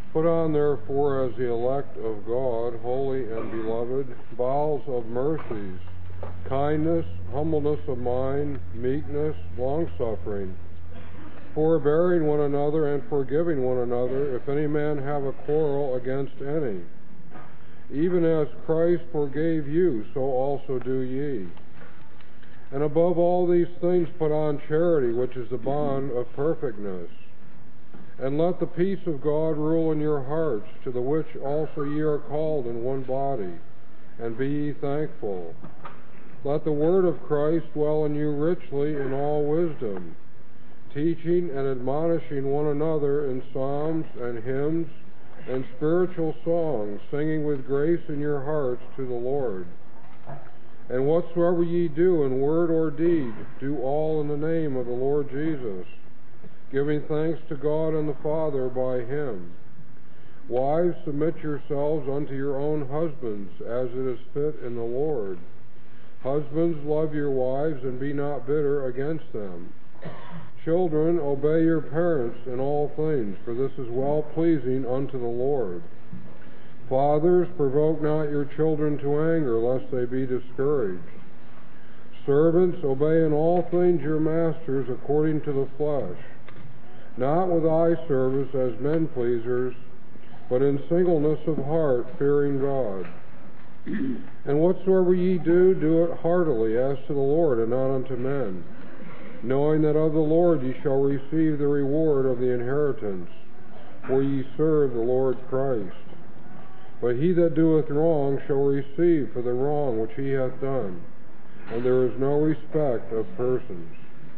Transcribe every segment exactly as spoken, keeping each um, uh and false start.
Put on therefore as the elect of God, holy and beloved, bowels of mercies, kindness, humbleness of mind, meekness, long-suffering, forbearing one another and forgiving one another, if any man have a quarrel against any. Even as Christ forgave you, so also do ye. And above all these things put on charity, which is the bond of perfectness. And let the peace of God rule in your hearts, to the which also ye are called in one body, and be ye thankful. Let the word of Christ dwell in you richly in all wisdom, teaching and admonishing one another in psalms and hymns and spiritual songs, singing with grace in your hearts to the Lord. And whatsoever ye do in word or deed, do all in the name of the Lord Jesus, giving thanks to God and the Father by him. Wives, submit yourselves unto your own husbands, as it is fit in the Lord. Husbands, love your wives, and be not bitter against them. Children, obey your parents in all things, for this is well-pleasing unto the Lord. Fathers, provoke not your children to anger, lest they be discouraged. Servants, obey in all things your masters according to the flesh, not with eye service as men pleasers, but in singleness of heart, fearing God. And whatsoever ye do, do it heartily, as to the Lord, and not unto men, knowing that of the Lord ye shall receive the reward of the inheritance, for ye serve the Lord Christ. But he that doeth wrong shall receive for the wrong which he hath done, and there is no respect of persons.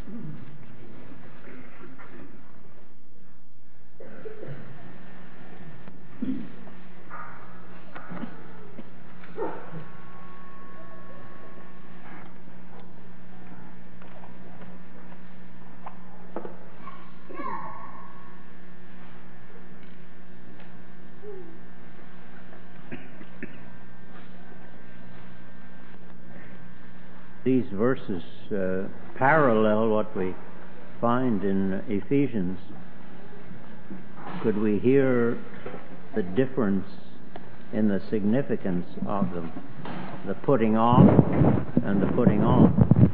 These verses uh, parallel what we find in Ephesians. Could we hear the difference in the significance of them? The putting off and the putting on.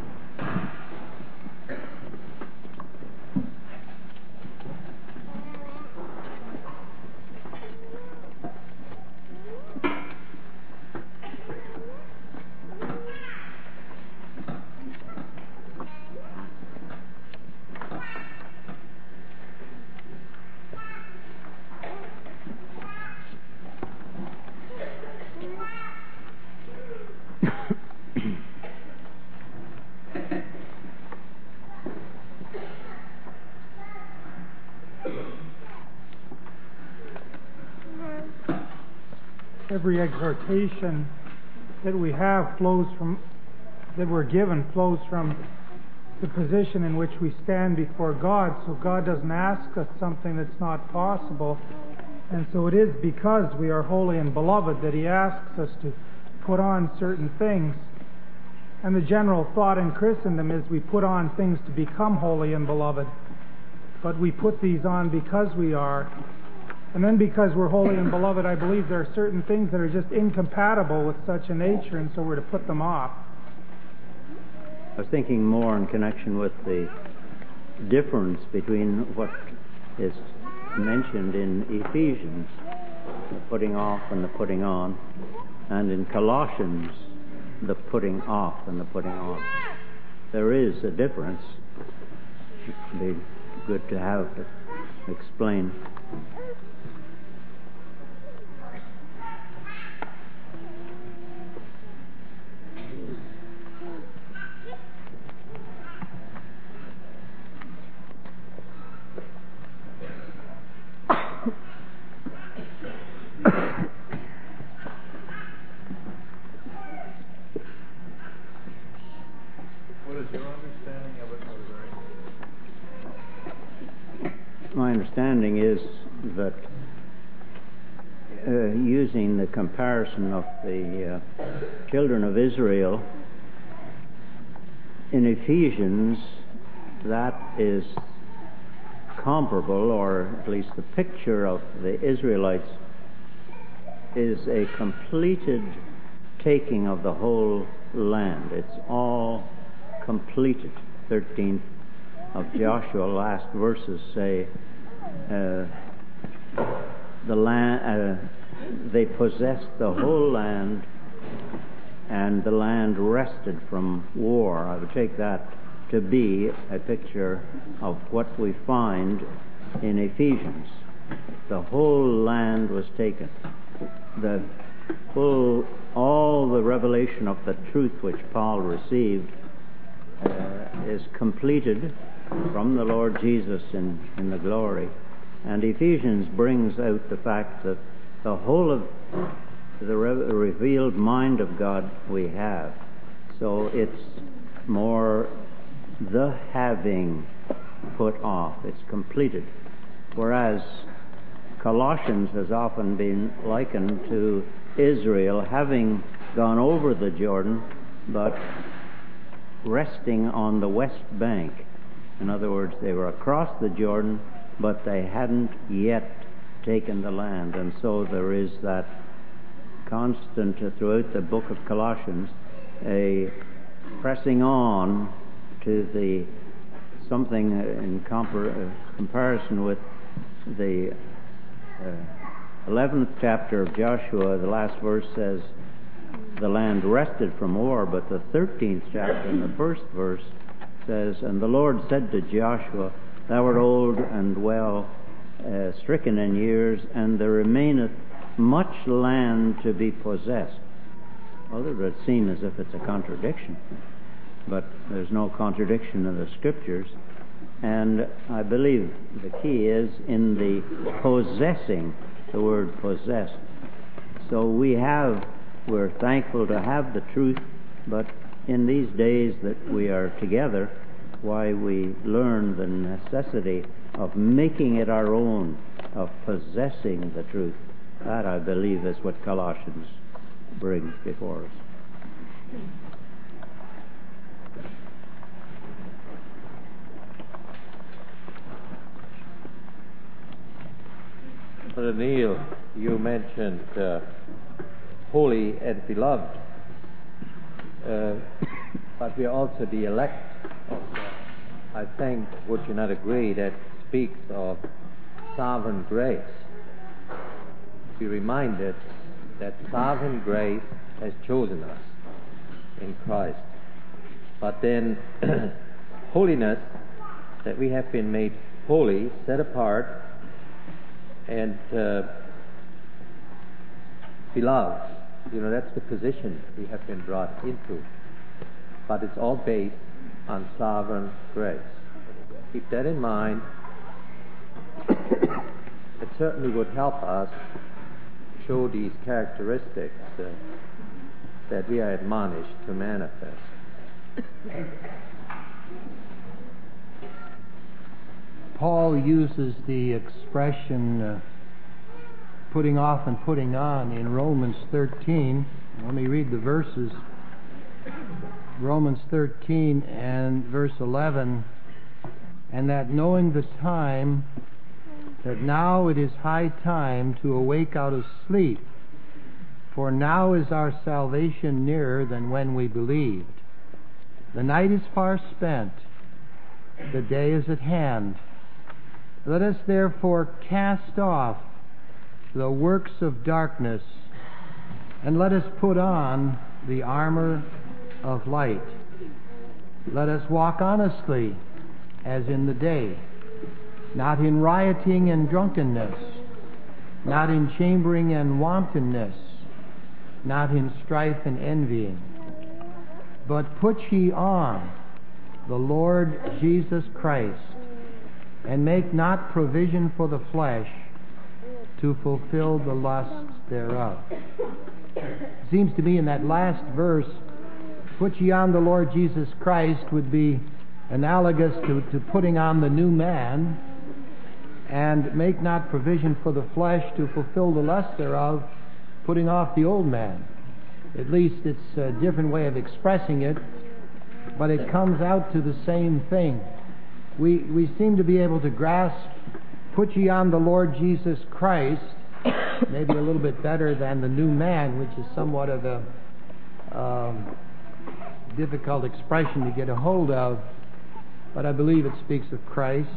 Every exhortation that we have flows from, that we're given, flows from the position in which we stand before God. So God doesn't ask us something that's not possible. And so it is because we are holy and beloved that He asks us to put on certain things. And the general thought in Christendom is we put on things to become holy and beloved. But we put these on because we are. And then because we're holy and beloved, I believe there are certain things that are just incompatible with such a nature, and so we're to put them off. I was thinking more in connection with the difference between what is mentioned in Ephesians, the putting off and the putting on, and in Colossians, the putting off and the putting on. There is a difference. It would be good to have it explained. My understanding is that uh, using the comparison of the uh, children of Israel in Ephesians, that is comparable, or at least the picture of the Israelites, is a completed taking of the whole land. It's all completed. thirteenth of Joshua, last verses say, uh, the land, uh, they possessed the whole land, and the land rested from war. I would take that to be a picture of what we find in Ephesians. The whole land was taken. The full, all the revelation of the truth which Paul received uh, is completed from the Lord Jesus in, in the glory. And Ephesians brings out the fact that the whole of the re- revealed mind of God we have. So it's more the having put off. It's completed. Whereas Colossians has often been likened to Israel having gone over the Jordan, but resting on the west bank. In other words, they were across the Jordan, but they hadn't yet taken the land. And so there is that constant uh, throughout the book of Colossians, a pressing on to the something uh, in compar- uh, comparison with the uh, eleventh chapter of Joshua. The last verse says the land rested from war, but the thirteenth chapter in the first verse says, and the Lord said to Joshua, thou art old and well uh, stricken in years, and there remaineth much land to be possessed. Well, it would seem as if it's a contradiction, but there's no contradiction in the Scriptures. And I believe the key is in the possessing, the word possessed. So we have, we're thankful to have the truth, but in these days that we are together, why we learn the necessity of making it our own, of possessing the truth. That, I believe, is what Colossians brings before us. Brother Neil, you mentioned uh, holy and beloved, uh, but we are also the elect of God. I think, would you not agree, that speaks of sovereign grace. Be reminded that sovereign grace has chosen us in Christ. But then holiness, that we have been made holy, set apart, and uh, beloved. You know, that's the position we have been brought into. But it's all based on sovereign grace. Keep that in mind. It certainly would help us show these characteristics uh, that we are admonished to manifest. Paul uses the expression uh, putting off and putting on in Romans thirteen. Let me read the verses. Romans thirteen and verse eleven, and that knowing the time, that now it is high time to awake out of sleep, for now is our salvation nearer than when we believed. The night is far spent, the day is at hand. Let us therefore cast off the works of darkness, and let us put on the armor of light. Let us walk honestly as in the day, not in rioting and drunkenness, not in chambering and wantonness, not in strife and envying. But put ye on the Lord Jesus Christ, and make not provision for the flesh to fulfill the lusts thereof. It seems to me in that last verse, put ye on the Lord Jesus Christ would be analogous to, to putting on the new man, and make not provision for the flesh to fulfill the lust thereof, putting off the old man. At least it's a different way of expressing it, but it comes out to the same thing. we, we seem to be able to grasp, put ye on the Lord Jesus Christ, maybe a little bit better than the new man, which is somewhat of a um, difficult expression to get a hold of, but I believe it speaks of Christ.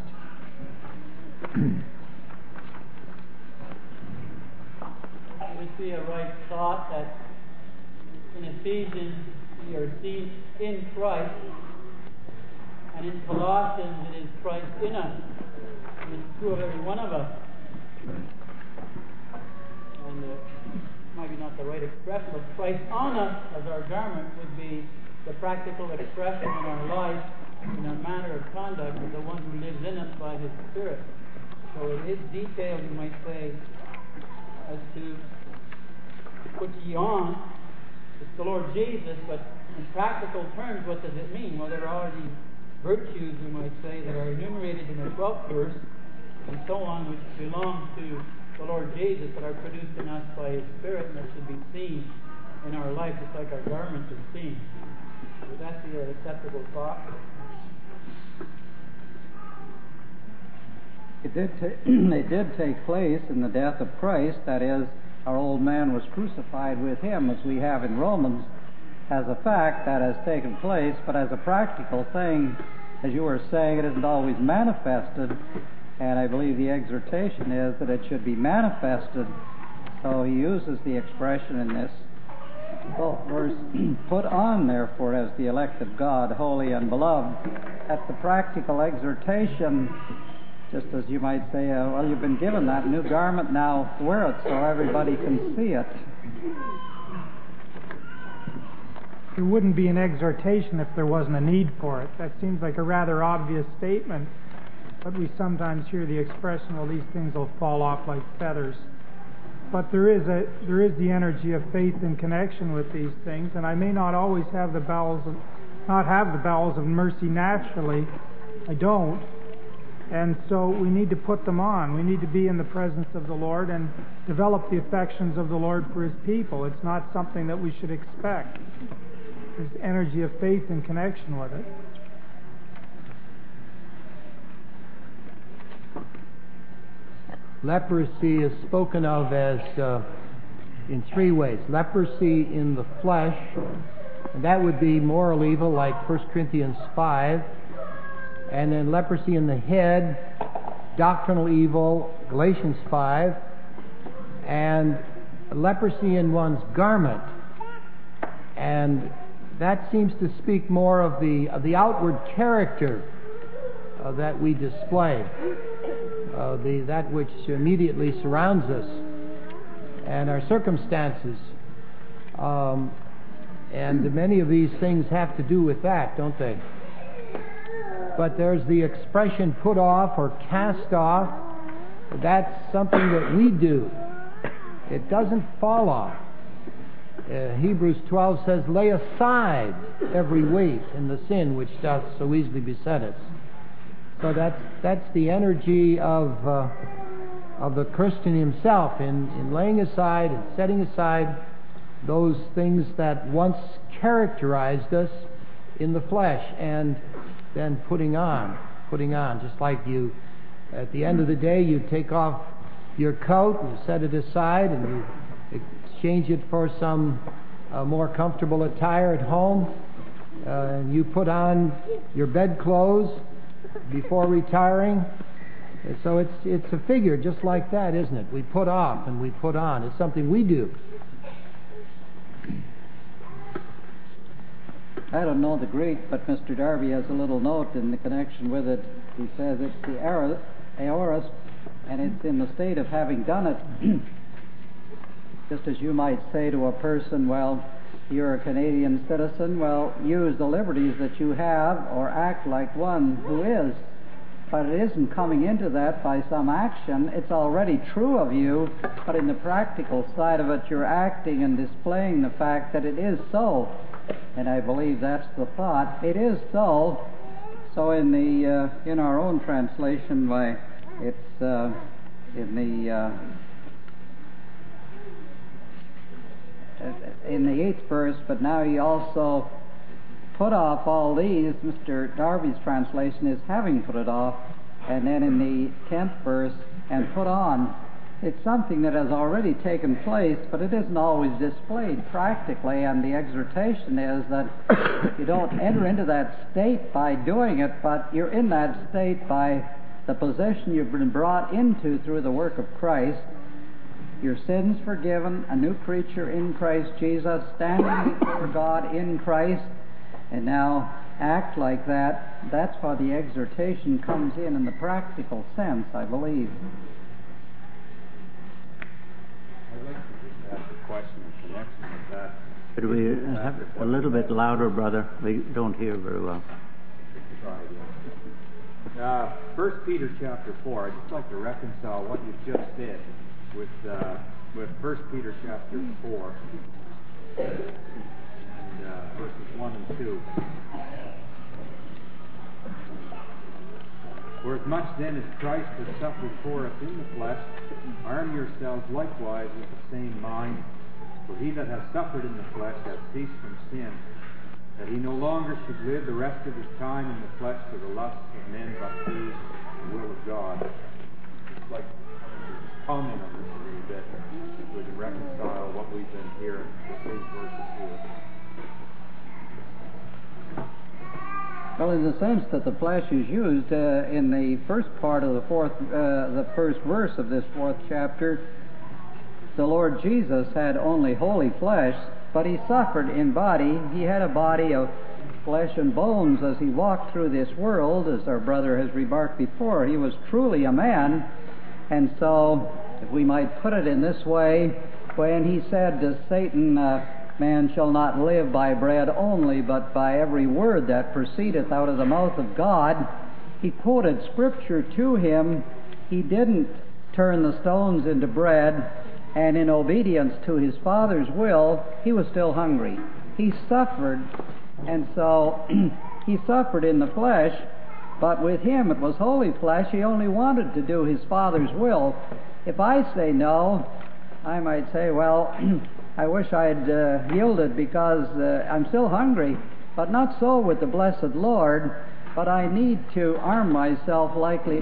We see a right thought that in Ephesians we are seen in Christ, and in Colossians it is Christ in us. And it's true of every one of us. And uh, maybe not the right expression, but Christ on us as our garment would be the practical expression in our life, in our manner of conduct, of the one who lives in us by His Spirit. So it is detailed, you might say, as to put ye on. It's the Lord Jesus, but in practical terms, what does it mean? Well, there are these virtues, we might say, that are enumerated in the twelfth verse, and so on, which belong to the Lord Jesus, that are produced in us by His Spirit, and that should be seen in our life, just like our garments are seen. Would that be an acceptable thought? It did, ta- it did take place in the death of Christ. That is, our old man was crucified with Him, as we have in Romans, as a fact that has taken place, but as a practical thing, as you were saying, it isn't always manifested, and I believe the exhortation is that it should be manifested. So he uses the expression in this verse, put on therefore as the elect of God, holy and beloved. That's the practical exhortation, just as you might say, uh, well, you've been given that new garment, now wear it so everybody can see it. It wouldn't be an exhortation if there wasn't a need for it. That seems like a rather obvious statement, but we sometimes hear the expression, well, these things will fall off like feathers. But there is a there is the energy of faith in connection with these things, and I may not always have the bowels of not have the bowels of mercy naturally. I don't. And so we need to put them on. We need to be in the presence of the Lord and develop the affections of the Lord for His people. It's not something that we should expect. There's energy of faith in connection with it. Leprosy is spoken of as uh, in three ways. Leprosy in the flesh, and that would be moral evil, like First Corinthians five. And then leprosy in the head, doctrinal evil, Galatians five. And leprosy in one's garment. And that seems to speak more of the of the outward character uh, that we display. Uh, the that which immediately surrounds us and our circumstances, um, and many of these things have to do with that, don't they? But there's the expression put off or cast off. That's something that we do. It doesn't fall off. Uh, Hebrews twelve says, lay aside every weight and the sin which doth so easily beset us. So that's that's the energy of uh, of the Christian himself in, in laying aside and setting aside those things that once characterized us in the flesh, and then putting on, putting on, just like you, at the end of the day, you take off your coat and you set it aside and you exchange it for some uh, more comfortable attire at home, uh, and you put on your bedclothes before retiring. So it's it's a figure just like that, isn't it? We put off and we put on. It's something we do. I don't know the Greek, but Mister Darby has a little note in the connection with it. He says it's the aorist, and it's in the state of having done it. Just as you might say to a person, well, you're a Canadian citizen, well, use the liberties that you have or act like one who is. But it isn't coming into that by some action. It's already true of you, but in the practical side of it, you're acting and displaying the fact that it is so. And I believe that's the thought. It is so. So in the uh, in our own translation, by it's uh, in the uh, in the eighth verse. But now ye also put off all these, Mister Darby's translation is having put it off, and then in the tenth verse, and put on. It's something that has already taken place, but it isn't always displayed practically, and the exhortation is that you don't enter into that state by doing it, but you're in that state by the position you've been brought into through the work of Christ. Your sins forgiven, a new creature in Christ Jesus, standing before God in Christ, and now act like that. That's why the exhortation comes in in the practical sense, I believe. I'd like to just ask a question in connection with that. Could we have it a little bit louder, brother? We don't hear very well. Try again. Uh, First Peter chapter four. I'd just like to reconcile what you just said with uh, with First Peter chapter four and uh, verses one and two. For as much then as Christ has suffered for us in the flesh, arm yourselves likewise with the same mind. For he that has suffered in the flesh hath ceased from sin, that he no longer should live the rest of his time in the flesh to the lusts of men, but to the will of God. It's like comment on this a little bit, if we can reconcile what we've been hearing with these verses here. Well, in the sense that the flesh is used uh, in the first part of the fourth, uh, the first verse of this fourth chapter, the Lord Jesus had only holy flesh, but he suffered in body. He had a body of flesh and bones as he walked through this world, as our brother has remarked before. He was truly a man, and so, if we might put it in this way, when he said to Satan, uh, man shall not live by bread only, but by every word that proceedeth out of the mouth of God, he quoted Scripture to him. He didn't turn the stones into bread, and in obedience to his Father's will, he was still hungry. He suffered, and so he suffered in the flesh, but with him it was holy flesh. He only wanted to do his Father's will. If I say no, I might say, well, I wish I'd uh, yielded because uh, I'm still hungry, but not so with the blessed Lord. But I need to arm myself likely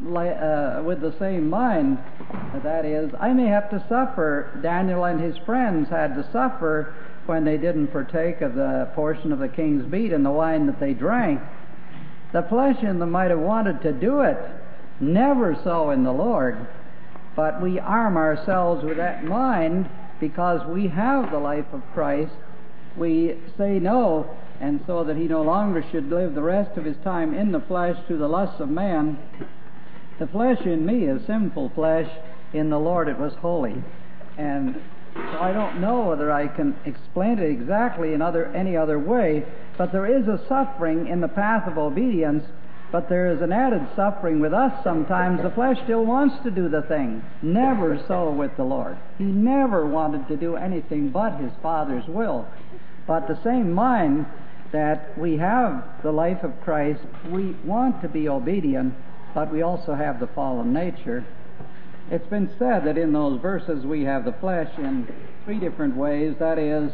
uh, with the same mind. That is, I may have to suffer. Daniel and his friends had to suffer when they didn't partake of the portion of the king's meat and the wine that they drank. The flesh in them might have wanted to do it. Never so in the Lord. But we arm ourselves with that mind because we have the life of Christ. We say no, and so that he no longer should live the rest of his time in the flesh to the lusts of man. The flesh in me is sinful flesh. In the Lord it was holy. And so I don't know whether I can explain it exactly in other, any other way, but there is a suffering in the path of obedience, but there is an added suffering with us sometimes. The flesh still wants to do the thing. Never so with the Lord. He never wanted to do anything but his Father's will. But the same mind that we have the life of Christ, we want to be obedient, but we also have the fallen nature. It's been said that in those verses we have the flesh in three different ways. That is,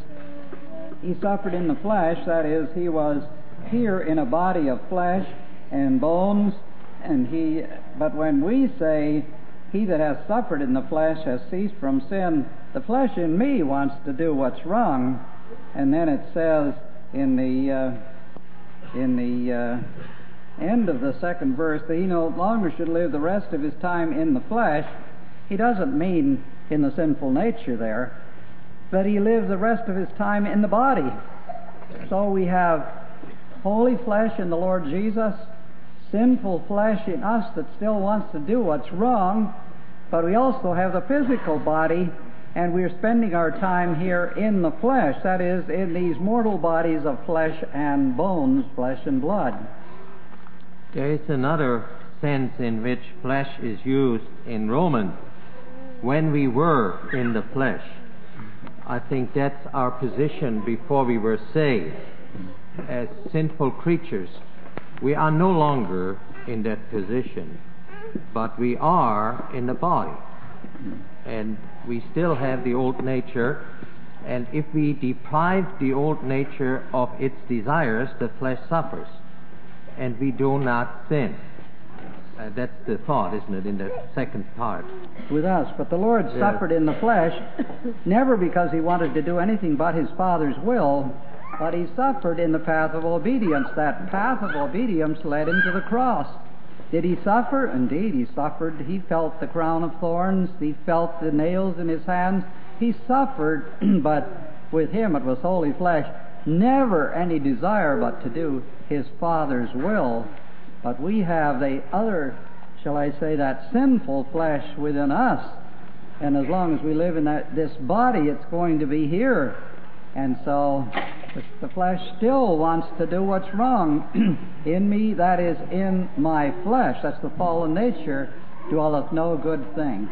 he suffered in the flesh. That is, he was here in a body of flesh and bones, and he. But when we say, he that has suffered in the flesh has ceased from sin, the flesh in me wants to do what's wrong. And then it says in the uh, in the uh, end of the second verse that he no longer should live the rest of his time in the flesh. He doesn't mean in the sinful nature there, but he lives the rest of his time in the body. So we have holy flesh in the Lord Jesus, sinful flesh in us that still wants to do what's wrong, but we also have the physical body, and we're spending our time here in the flesh, that is, in these mortal bodies of flesh and bones, flesh and blood. There is another sense in which flesh is used in Romans. When we were in the flesh, I think that's our position before we were saved. As sinful creatures, we are no longer in that position, but we are in the body. And we still have the old nature, And if we deprive the old nature of its desires, the flesh suffers, and we do not sin. Uh, that's the thought, isn't it, in the second part? With us. But the Lord Yes. suffered in the flesh, never because he wanted to do anything but his Father's will, but he suffered in the path of obedience. That path of obedience led him to the cross. Did he suffer? Indeed, he suffered. He felt the crown of thorns. He felt the nails in his hands. He suffered, but with him it was holy flesh. Never any desire but to do his Father's will. But we have the other, shall I say, that sinful flesh within us. And as long as we live in that this body, it's going to be here. And so the flesh still wants to do what's wrong. In me, that is, in my flesh, that's the fallen nature, dwelleth no good thing.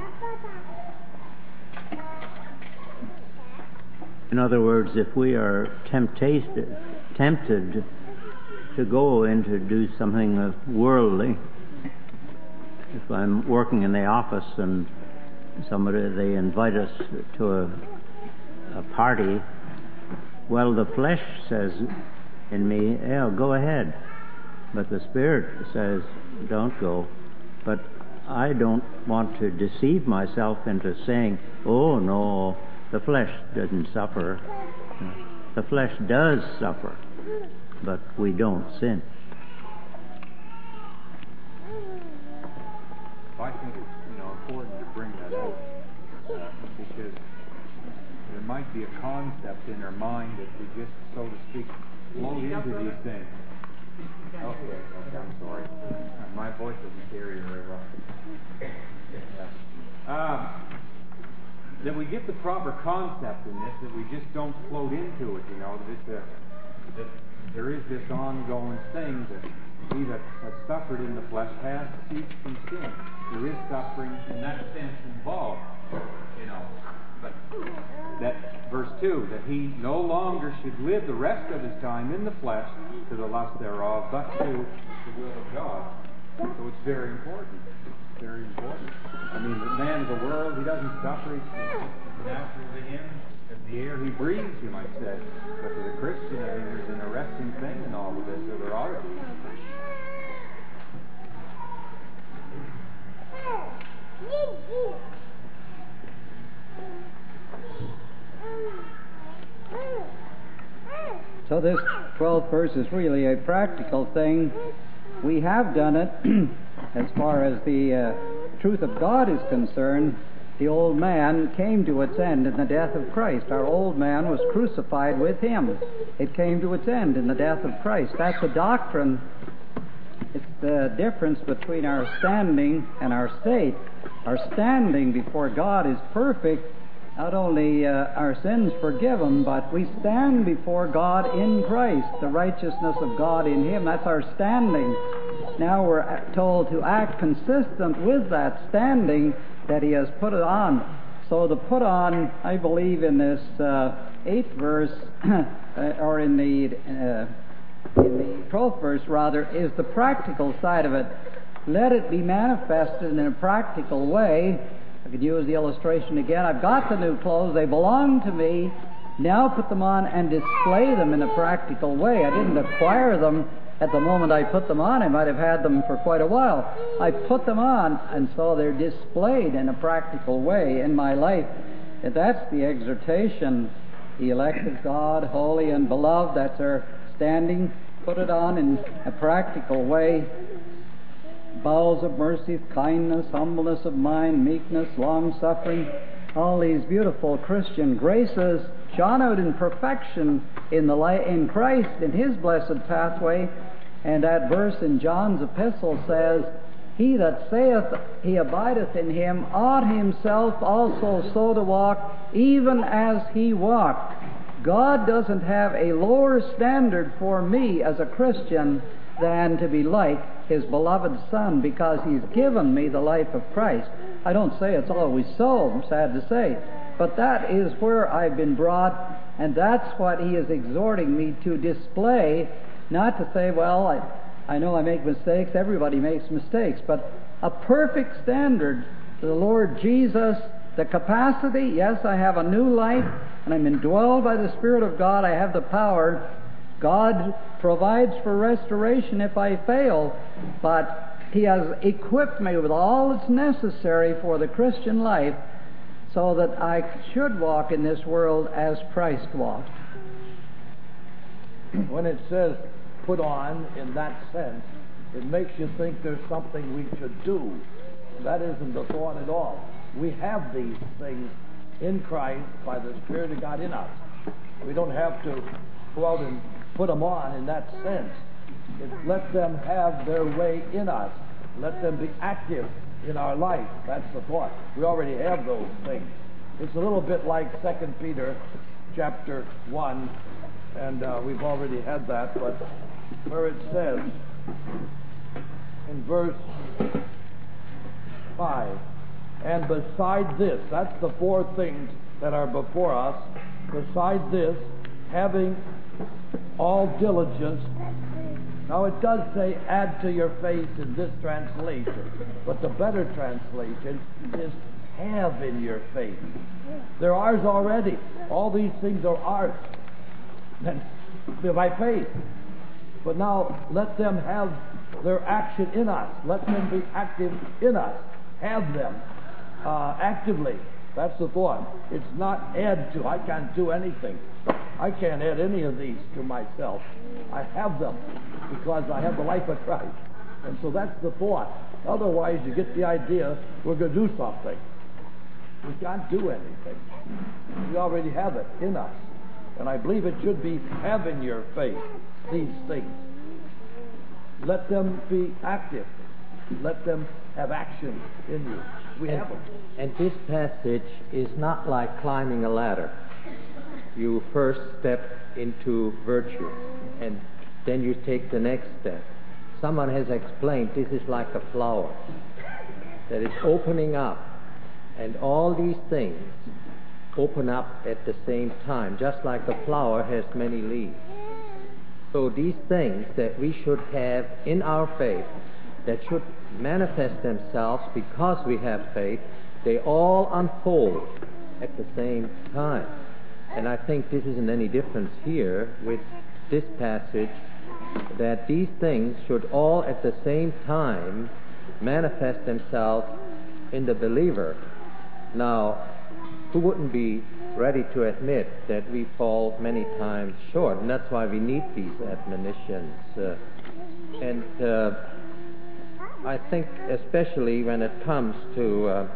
In other words, if we are tempted, tempted to go in to do something uh, worldly, if I'm working in the office and somebody, they invite us to a, a party, well, the flesh says in me, yeah, go ahead. But the Spirit says, don't go. But I don't want to deceive myself into saying, oh, no, the flesh doesn't suffer. The flesh does suffer, but we don't sin. I think it's you know important to bring that out uh, because there might be a concept in our mind that we just, so to speak, float into these things. Okay, okay, I'm sorry. Uh, my voice doesn't carry very well. Yeah. Uh, that we get the proper concept in this, that we just don't float into it, you know, that, it's a, that there is this ongoing thing that he that has suffered in the flesh has ceased from sin. There is suffering in that sense involved, you know. But that verse two, that he no longer should live the rest of his time in the flesh to the lust thereof, but to the will of God. So it's very important. Very important. I mean, the man of the world, he doesn't suffer. It's natural to him as the air he breathes, you might say. But to the Christian, I mean, there's an arresting thing in all of this, so there ought to be. So this twelfth verse is really a practical thing. We have done it. As far as the uh, truth of God is concerned, the old man came to its end in the death of Christ. Our old man was crucified with him. It came to its end in the death of Christ. That's a doctrine. It's the difference between our standing and our state. Our standing before God is perfect. Not only uh, our sins forgiven, but we stand before God in Christ, the righteousness of God in Him. That's our standing. Now we're told to act consistent with that standing that He has put it on. So the put on, I believe, in this uh, eighth verse, or in the uh, in the twelfth verse rather, is the practical side of it. Let it be manifested in a practical way. I could use the illustration again. I've got the new clothes. They belong to me. Now put them on and display them in a practical way. I didn't acquire them at the moment I put them on. I might have had them for quite a while. I put them on, and so they're displayed in a practical way in my life. And that's the exhortation. The elect of God, holy and beloved, that's our standing. Put it on in a practical way. Bowels of mercy, kindness, humbleness of mind, meekness, long-suffering, all these beautiful Christian graces shone out in perfection in the light, in Christ, in His blessed pathway. And that verse in John's epistle says, He that saith he abideth in Him ought himself also so to walk, even as He walked. God doesn't have a lower standard for me as a Christian than to be like His beloved Son, because He's given me the life of Christ. I don't say it's always so, I'm sad to say, but that is where I've been brought, and that's what He is exhorting me to display, not to say, well, I, I know I make mistakes, everybody makes mistakes, but a perfect standard to the Lord Jesus, the capacity, yes, I have a new life, and I'm indwelled by the Spirit of God, I have the power. God provides for restoration if I fail, but He has equipped me with all that's necessary for the Christian life so that I should walk in this world as Christ walked. When it says put on in that sense, it makes you think there's something we should do. That isn't the thought at all. We have these things in Christ by the Spirit of God in us. We don't have to go out and put them on in that sense. It's let them have their way in us. Let them be active in our life. That's the thought. We already have those things. It's a little bit like Second Peter chapter one, and uh, we've already had that, but where it says in verse five, and beside this, that's the four things that are before us. Beside this, having all diligence. Now it does say add to your faith in this translation, but the better translation is have in your faith. They're ours already. All these things are ours. And by faith. But now let them have their action in us. Let them be active in us. Have them uh, actively. That's the thought. It's not add to. I can't do anything. I can't add any of these to myself. I have them because I have the life of Christ. And so that's the thought. Otherwise, you get the idea we're going to do something. We can't do anything. We already have it in us. And I believe it should be have in your faith these things. Let them be active. Let them have action in you. We and, have them. And this passage is not like climbing a ladder. You first step into virtue, and then you take the next step. Someone has explained this is like a flower that is opening up, and all these things open up at the same time, just like a flower has many leaves. So these things that we should have in our faith, that should manifest themselves because we have faith, they all unfold at the same time. And I think this isn't any difference here with this passage, that these things should all at the same time manifest themselves in the believer. Now, who wouldn't be ready to admit that we fall many times short? And that's why we need these admonitions. Uh, and uh, I think especially when it comes to uh,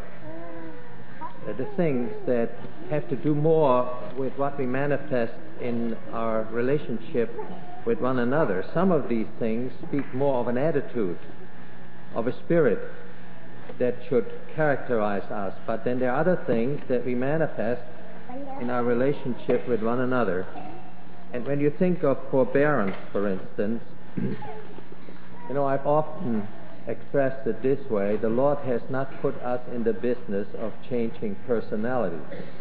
the things that have to do more with what we manifest in our relationship with one another. Some of these things speak more of an attitude, of a spirit that should characterize us. But then there are other things that we manifest in our relationship with one another. And when you think of forbearance, for instance, you know, I've often expressed it this way: the Lord has not put us in the business of changing personalities.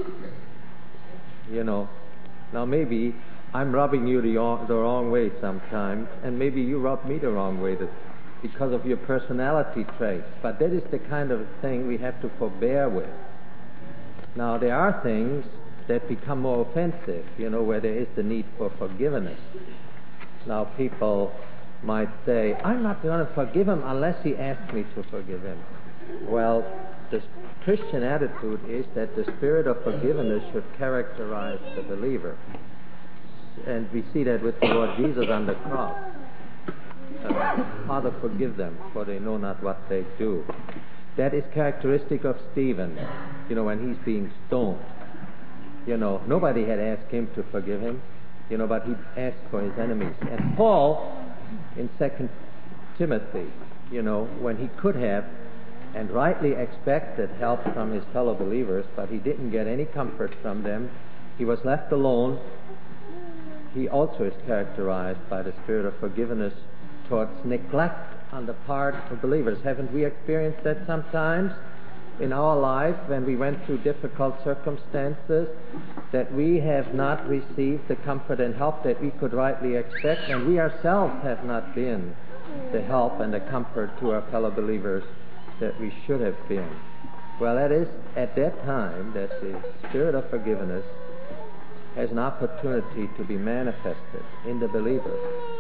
You know, now maybe I'm rubbing you the, the wrong way sometimes, and maybe you rub me the wrong way because of your personality traits. But that is the kind of thing we have to forbear with. Now, there are things that become more offensive, you know, where there is the need for forgiveness. Now, people might say, I'm not going to forgive him unless he asks me to forgive him. Well, the Christian attitude is that the spirit of forgiveness should characterize the believer. And we see that with the Lord Jesus on the cross. Uh, Father, forgive them, for they know not what they do. That is characteristic of Stephen, you know, when he's being stoned. You know, nobody had asked him to forgive him, you know, but he asked for his enemies. And Paul, in Second Timothy, you know, when he could have and rightly expected help from his fellow believers, but he didn't get any comfort from them, he was left alone. He also is characterized by the spirit of forgiveness towards neglect on the part of believers. Haven't we experienced that sometimes in our life when we went through difficult circumstances, that we have not received the comfort and help that we could rightly expect, and we ourselves have not been the help and the comfort to our fellow believers that we should have been? Well, that is at that time that the spirit of forgiveness has an opportunity to be manifested in the believer.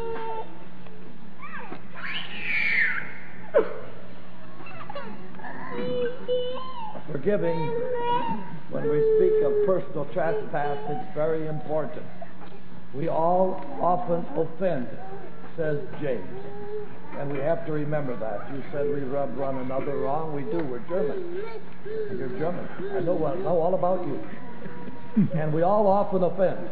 Forgiving, when we speak of personal trespass, it's very important. We all often offend, says James. And we have to remember that. You said we rub one another wrong. We do. We're German. And you're German. I know, I know all about you. And we all often offend.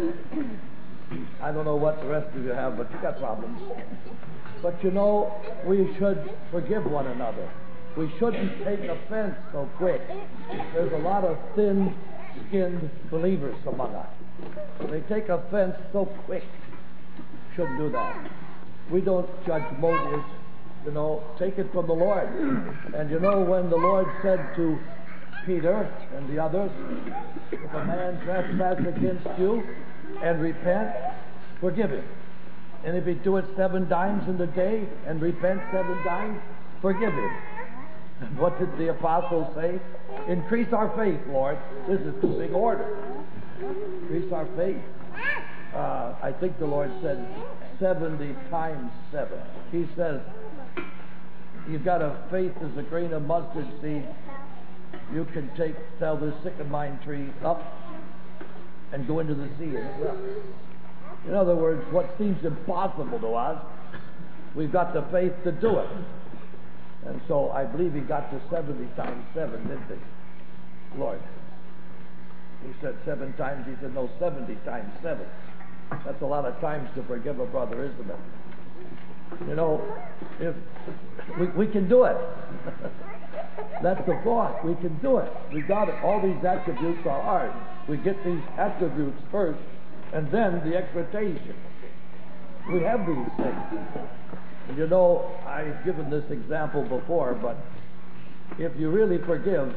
I don't know what the rest of you have, but you got problems. But you know, we should forgive one another. We shouldn't take offense so quick. There's a lot of thin-skinned believers among us. They take offense so quick. Shouldn't do that. We don't judge motives, you know, take it from the Lord. And you know, when the Lord said to Peter and the others, if a man trespasses against you and repent, forgive him. And if he do it seven times in the day and repent seven times, forgive him. And what did the apostles say? Increase our faith, Lord. This is the big order. Increase our faith. Uh, I think the Lord said seventy times seven. He says, you've got a faith as a grain of mustard seed. You can take, tell this sycamore tree up and go into the sea and it will. In other words, what seems impossible to us, we've got the faith to do it. And so I believe he got to seventy times seven, didn't he? Lord. He said seven times. He said, no, seventy times seven. That's a lot of times to forgive a brother, isn't it? You know, if we, we can do it. That's the thought. We can do it. We got it. All these attributes are hard. We get these attributes first, and then the exhortation. We have these things. And you know, I've given this example before, but if you really forgive,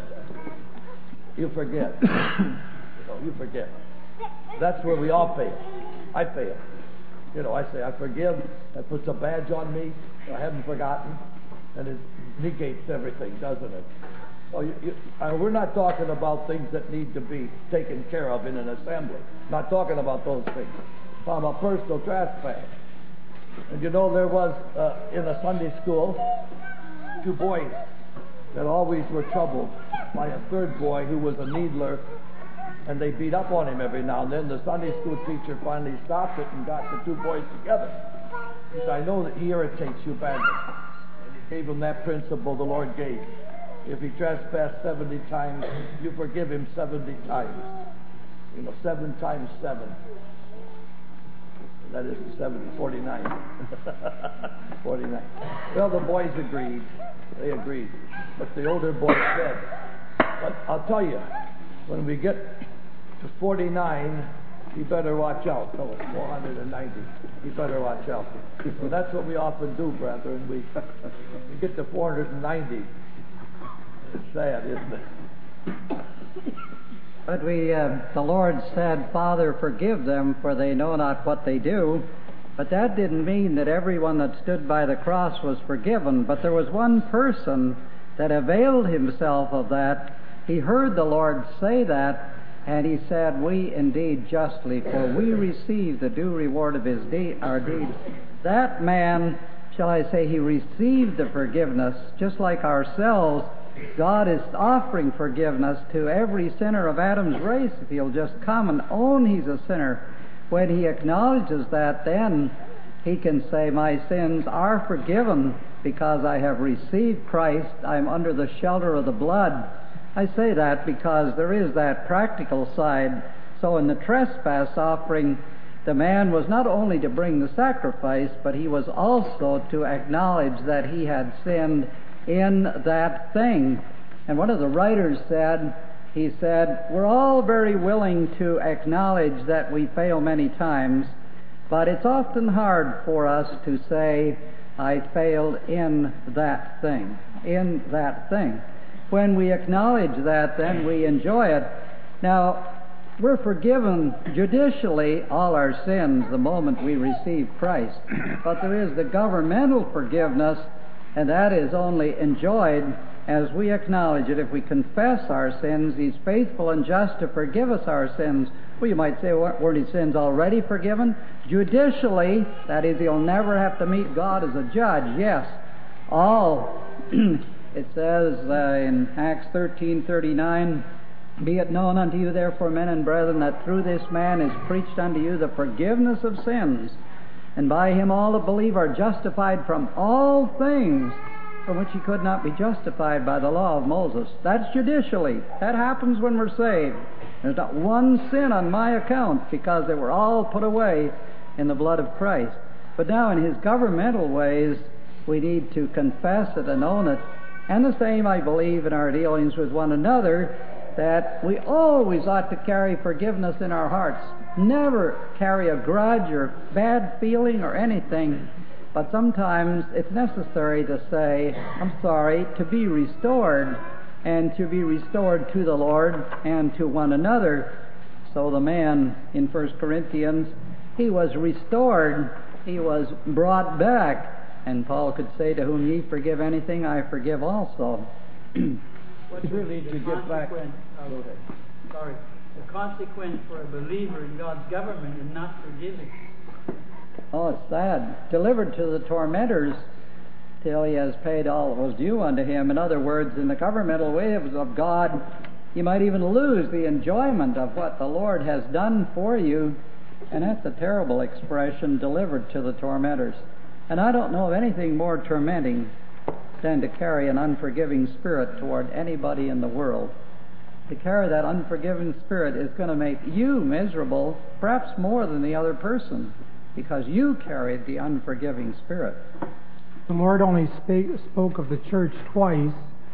you forget. You know, you forget. That's where we all fail. I fail. You know, I say, I forgive. That puts a badge on me. I haven't forgotten. And it negates everything, doesn't it? Oh, you, you, uh, we're not talking about things that need to be taken care of in an assembly. Not talking about those things. Talking about personal trespass. And you know, there was uh, in a Sunday school two boys that always were troubled by a third boy who was a needler, and they beat up on him every now and then. The Sunday school teacher finally stopped it and got the two boys together. He said, I know that he irritates you badly. And he gave him that principle the Lord gave. If he trespassed seventy times, you forgive him seventy times. You know, seven times seven. That is seventy, forty-nine. forty-nine. Well, the boys agreed. They agreed. But the older boy said, but I'll tell you, when we get to forty-nine, you better watch out. No, it's four hundred ninety. You better watch out. So that's what we often do, brethren. We, we get to four hundred ninety. It's sad, isn't it? But we, uh, the Lord said, Father, forgive them, for they know not what they do. But that didn't mean that everyone that stood by the cross was forgiven. But there was one person that availed himself of that. He heard the Lord say that, and he said, we indeed justly, for we receive the due reward of his de- our deeds. That man, shall I say, he received the forgiveness, just like ourselves. God is offering forgiveness to every sinner of Adam's race if he'll just come and own he's a sinner. When he acknowledges that, then he can say, my sins are forgiven because I have received Christ. I'm under the shelter of the blood. I say that because there is that practical side. So in the trespass offering, the man was not only to bring the sacrifice, but he was also to acknowledge that he had sinned in that thing. And one of the writers said, he said, we're all very willing to acknowledge that we fail many times, but it's often hard for us to say, I failed in that thing, in that thing. When we acknowledge that, then we enjoy it. Now, we're forgiven judicially all our sins the moment we receive Christ. But there is the governmental forgiveness, and that is only enjoyed as we acknowledge it. If we confess our sins, he's faithful and just to forgive us our sins Well, you might say, weren't his sins already forgiven? Judicially, that is, he'll never have to meet God as a judge. Yes, all. It says uh, in Acts thirteen thirty-nine, "Be it known unto you, therefore, men and brethren, that through this man is preached unto you the forgiveness of sins, and by him all that believe are justified from all things from which he could not be justified by the law of Moses." That's judicially. That happens when we're saved. There's not one sin on my account, because they were all put away in the blood of Christ. But now in his governmental ways, we need to confess it and own it. And the same, I believe, in our dealings with one another, that we always ought to carry forgiveness in our hearts. Never carry a grudge or bad feeling or anything. But sometimes it's necessary to say, I'm sorry, to be restored, and to be restored to the Lord and to one another. So the man in First Corinthians, he was restored, he was brought back. And Paul could say, to whom ye forgive anything, I forgive also. What's really the consequence of, sorry, the consequence for a believer in God's government in not forgiving? Oh, it's sad. Delivered to the tormentors till he has paid all that was due unto him. In other words, in the governmental ways of God, you might even lose the enjoyment of what the Lord has done for you. And that's a terrible expression, delivered to the tormentors. And I don't know of anything more tormenting than to carry an unforgiving spirit toward anybody in the world. To carry that unforgiving spirit is going to make you miserable, perhaps more than the other person, because you carried the unforgiving spirit. The Lord only spake, spoke of the church twice,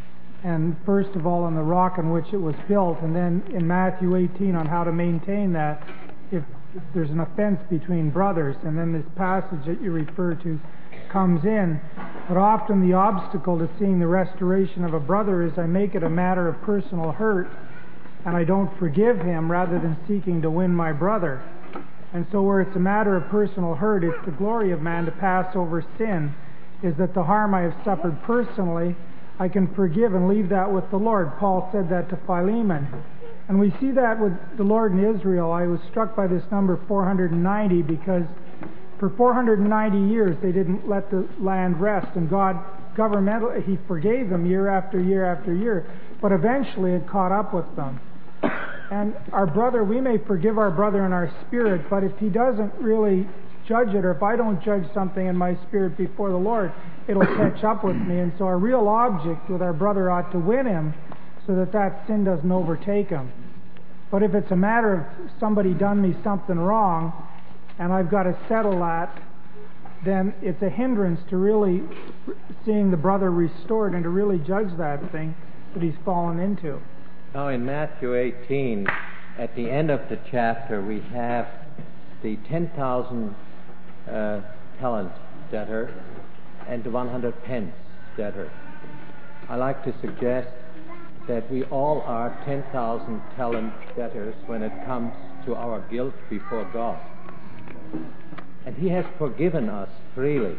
and first of all on the rock on which it was built, and then in Matthew eighteen on how to maintain that if there's an offense between brothers, and then this passage that you refer to comes in. But often the obstacle to seeing the restoration of a brother is I make it a matter of personal hurt, and I don't forgive him rather than seeking to win my brother. And so where it's a matter of personal hurt, it's the glory of man to pass over sin, is that the harm I have suffered personally, I can forgive and leave that with the Lord. Paul said that to Philemon. And we see that with the Lord in Israel. I was struck by this number four hundred ninety, because for four hundred ninety years they didn't let the land rest, and God governmental he forgave them year after year after year, but eventually it caught up with them. And our brother, we may forgive our brother in our spirit, but if he doesn't really judge it, or if I don't judge something in my spirit before the Lord, it'll catch up with me. And so our real object with our brother ought to win him, so that that sin doesn't overtake him. But if it's a matter of somebody done me something wrong and I've got to settle that, then it's a hindrance to really seeing the brother restored and to really judge that thing that he's fallen into. Now in Matthew eighteen, at the end of the chapter, we have the ten thousand uh, talent debtor and the one hundred pence debtor. I like to suggest that we all are ten thousand talent debtors when it comes to our guilt before God. And He has forgiven us freely.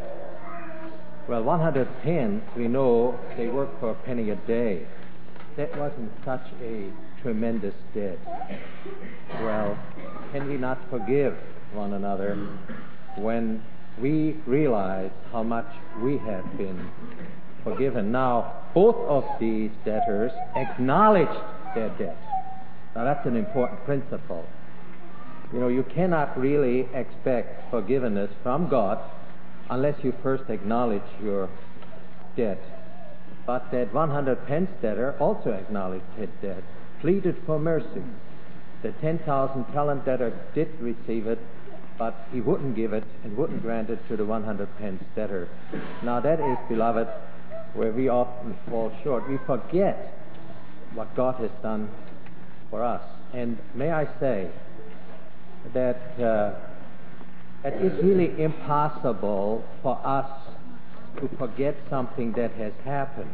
Well, one hundred pence, we know they work for a penny a day. That wasn't such a tremendous debt. Well, can we not forgive one another when we realize how much we have been forgiven? Now, both of these debtors acknowledged their debt. Now, that's an important principle. You know, you cannot really expect forgiveness from God unless you first acknowledge your debt. But that one hundred pence debtor also acknowledged his debt, pleaded for mercy. The ten thousand talent debtor did receive it, but he wouldn't give it and wouldn't grant it to the one hundred pence debtor. Now, that is, beloved, where we often fall short. We forget what God has done for us. And may I say that uh, it is really impossible for us to forget something that has happened.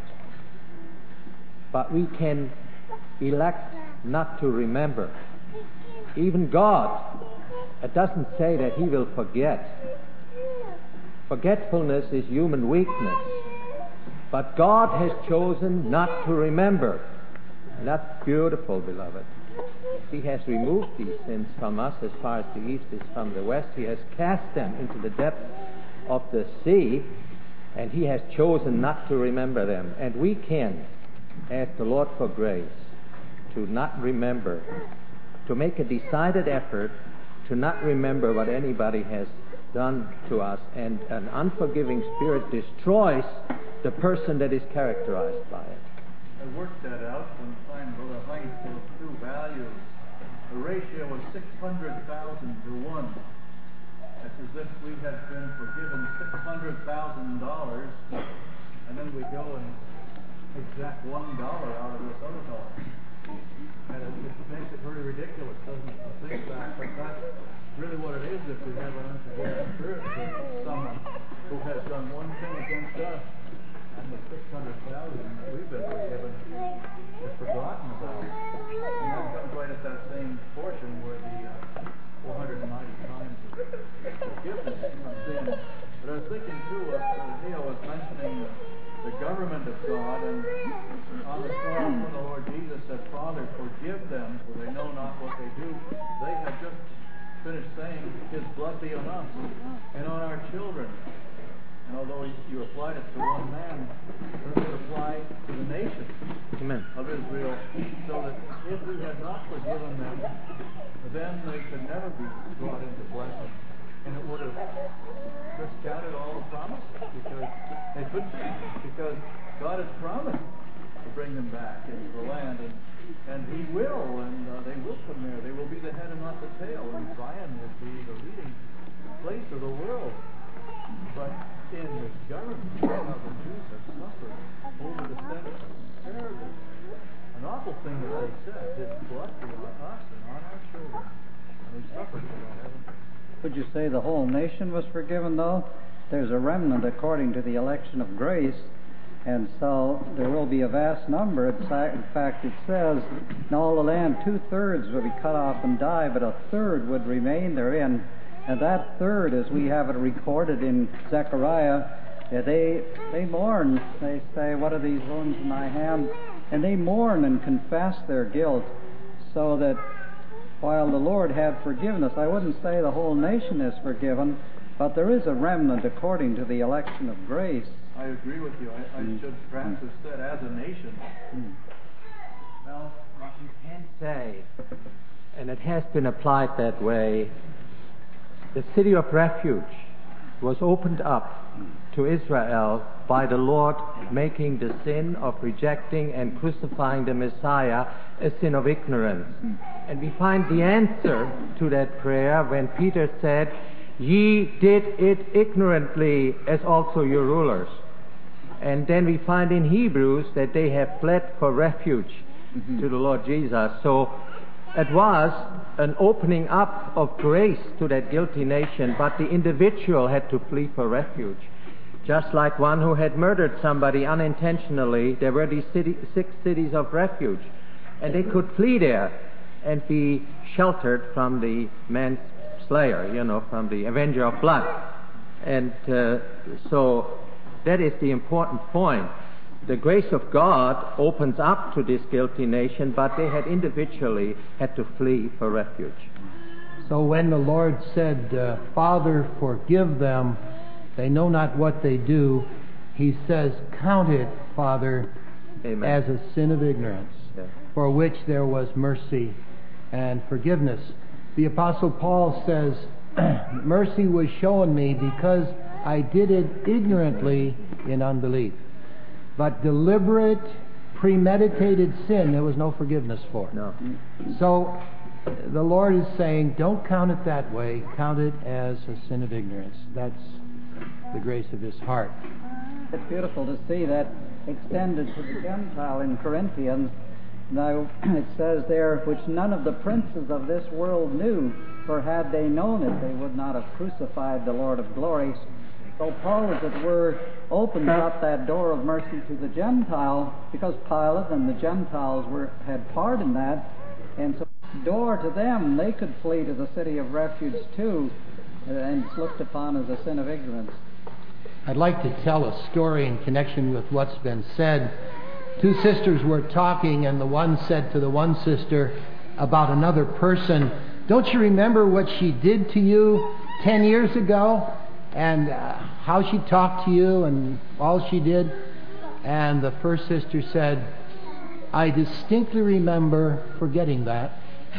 But we can elect not to remember. Even God, it doesn't say that He will forget. Forgetfulness is human weakness. But God has chosen not to remember. And that's beautiful, beloved. He has removed these sins from us as far as the east is from the west. He has cast them into the depth of the sea, and He has chosen not to remember them. And we can ask the Lord for grace to not remember, to make a decided effort to not remember what anybody has done to us. And an unforgiving spirit destroys the person that is characterized by it. I worked that out one time, Brother Heinz, those two values. The ratio was six hundred thousand to one. It's as if we had been forgiven six hundred thousand dollars, and then we go and exact one dollar out of this other dollar. And it, it makes it very ridiculous, doesn't it, to think back? But that's really what it is if we have an unforgiving spirit for someone who has done one thing against us, and the six hundred thousand that we've been forgiven is forgotten about. And that comes right at that same portion where the uh, four hundred ninety times of forgiveness comes in. But I was thinking too, uh, Neil was mentioning the, the government of God, and on the cross when the Lord Jesus said, Father, forgive them, for they know not what they do, they had just finished saying, His blood be on us and on our children. And although you applied it to one man, it would apply to the nation Amen. of Israel, so that if we had not forgiven them, then they could never be brought into blessing. And it would have discounted all the promises, because they couldn't, because God has promised to bring them back into the land, and, and He will, and uh, they will come there. They will be the head and not the tail, and Zion will be the leading place of the world. But in this government, how the Jews have suffered over the sin of terrible, an awful thing that they said, His blood be on us and on our children. And we suffered for that, haven't we? Would you say the whole nation was forgiven, though? There's a remnant according to the election of grace, and so there will be a vast number. In fact, it says, in all the land, two-thirds will be cut off and die, but a third would remain therein. And that third, as we have it recorded in Zechariah, they they mourn. They say, what are these wounds in thy hand? And they mourn and confess their guilt, so that while the Lord had forgiven us, I wouldn't say the whole nation is forgiven, but there is a remnant according to the election of grace. I agree with you. I, I mm. should perhaps have said, as a nation. Mm. Well, you can say, and it has been applied that way, the city of refuge was opened up to Israel by the Lord making the sin of rejecting and crucifying the Messiah a sin of ignorance. And we find the answer to that prayer when Peter said, Ye did it ignorantly, as also your rulers. And then we find in Hebrews that they have fled for refuge mm-hmm. to the Lord Jesus. So it was an opening up of grace to that guilty nation, but the individual had to flee for refuge. Just like one who had murdered somebody unintentionally, there were these city, six cities of refuge, and they could flee there and be sheltered from the manslayer, you know, from the avenger of blood. And uh, so that is the important point. The grace of God opens up to this guilty nation, but they had individually had to flee for refuge. So when the Lord said, uh, Father, forgive them, they know not what they do, He says, count it, Father, Amen. As a sin of ignorance, yeah. for which there was mercy and forgiveness. The Apostle Paul says, mercy was shown me because I did it ignorantly in unbelief. But deliberate, premeditated sin, there was no forgiveness for. No. So the Lord is saying, don't count it that way. Count it as a sin of ignorance. That's the grace of His heart. It's beautiful to see that extended to the Gentile in Corinthians. Now it says there, which none of the princes of this world knew, for had they known it, they would not have crucified the Lord of glory. So Paul, as it were, opens up that door of mercy to the Gentile, because Pilate and the Gentiles were had part in that, and so the door to them, they could flee to the city of refuge too, and it's looked upon as a sin of ignorance. I'd like to tell a story in connection with what's been said. Two sisters were talking, and the one said to the one sister, about another person. Don't you remember what she did to you ten years ago? And uh, how she talked to you and all she did? And the first sister said, I distinctly remember forgetting that.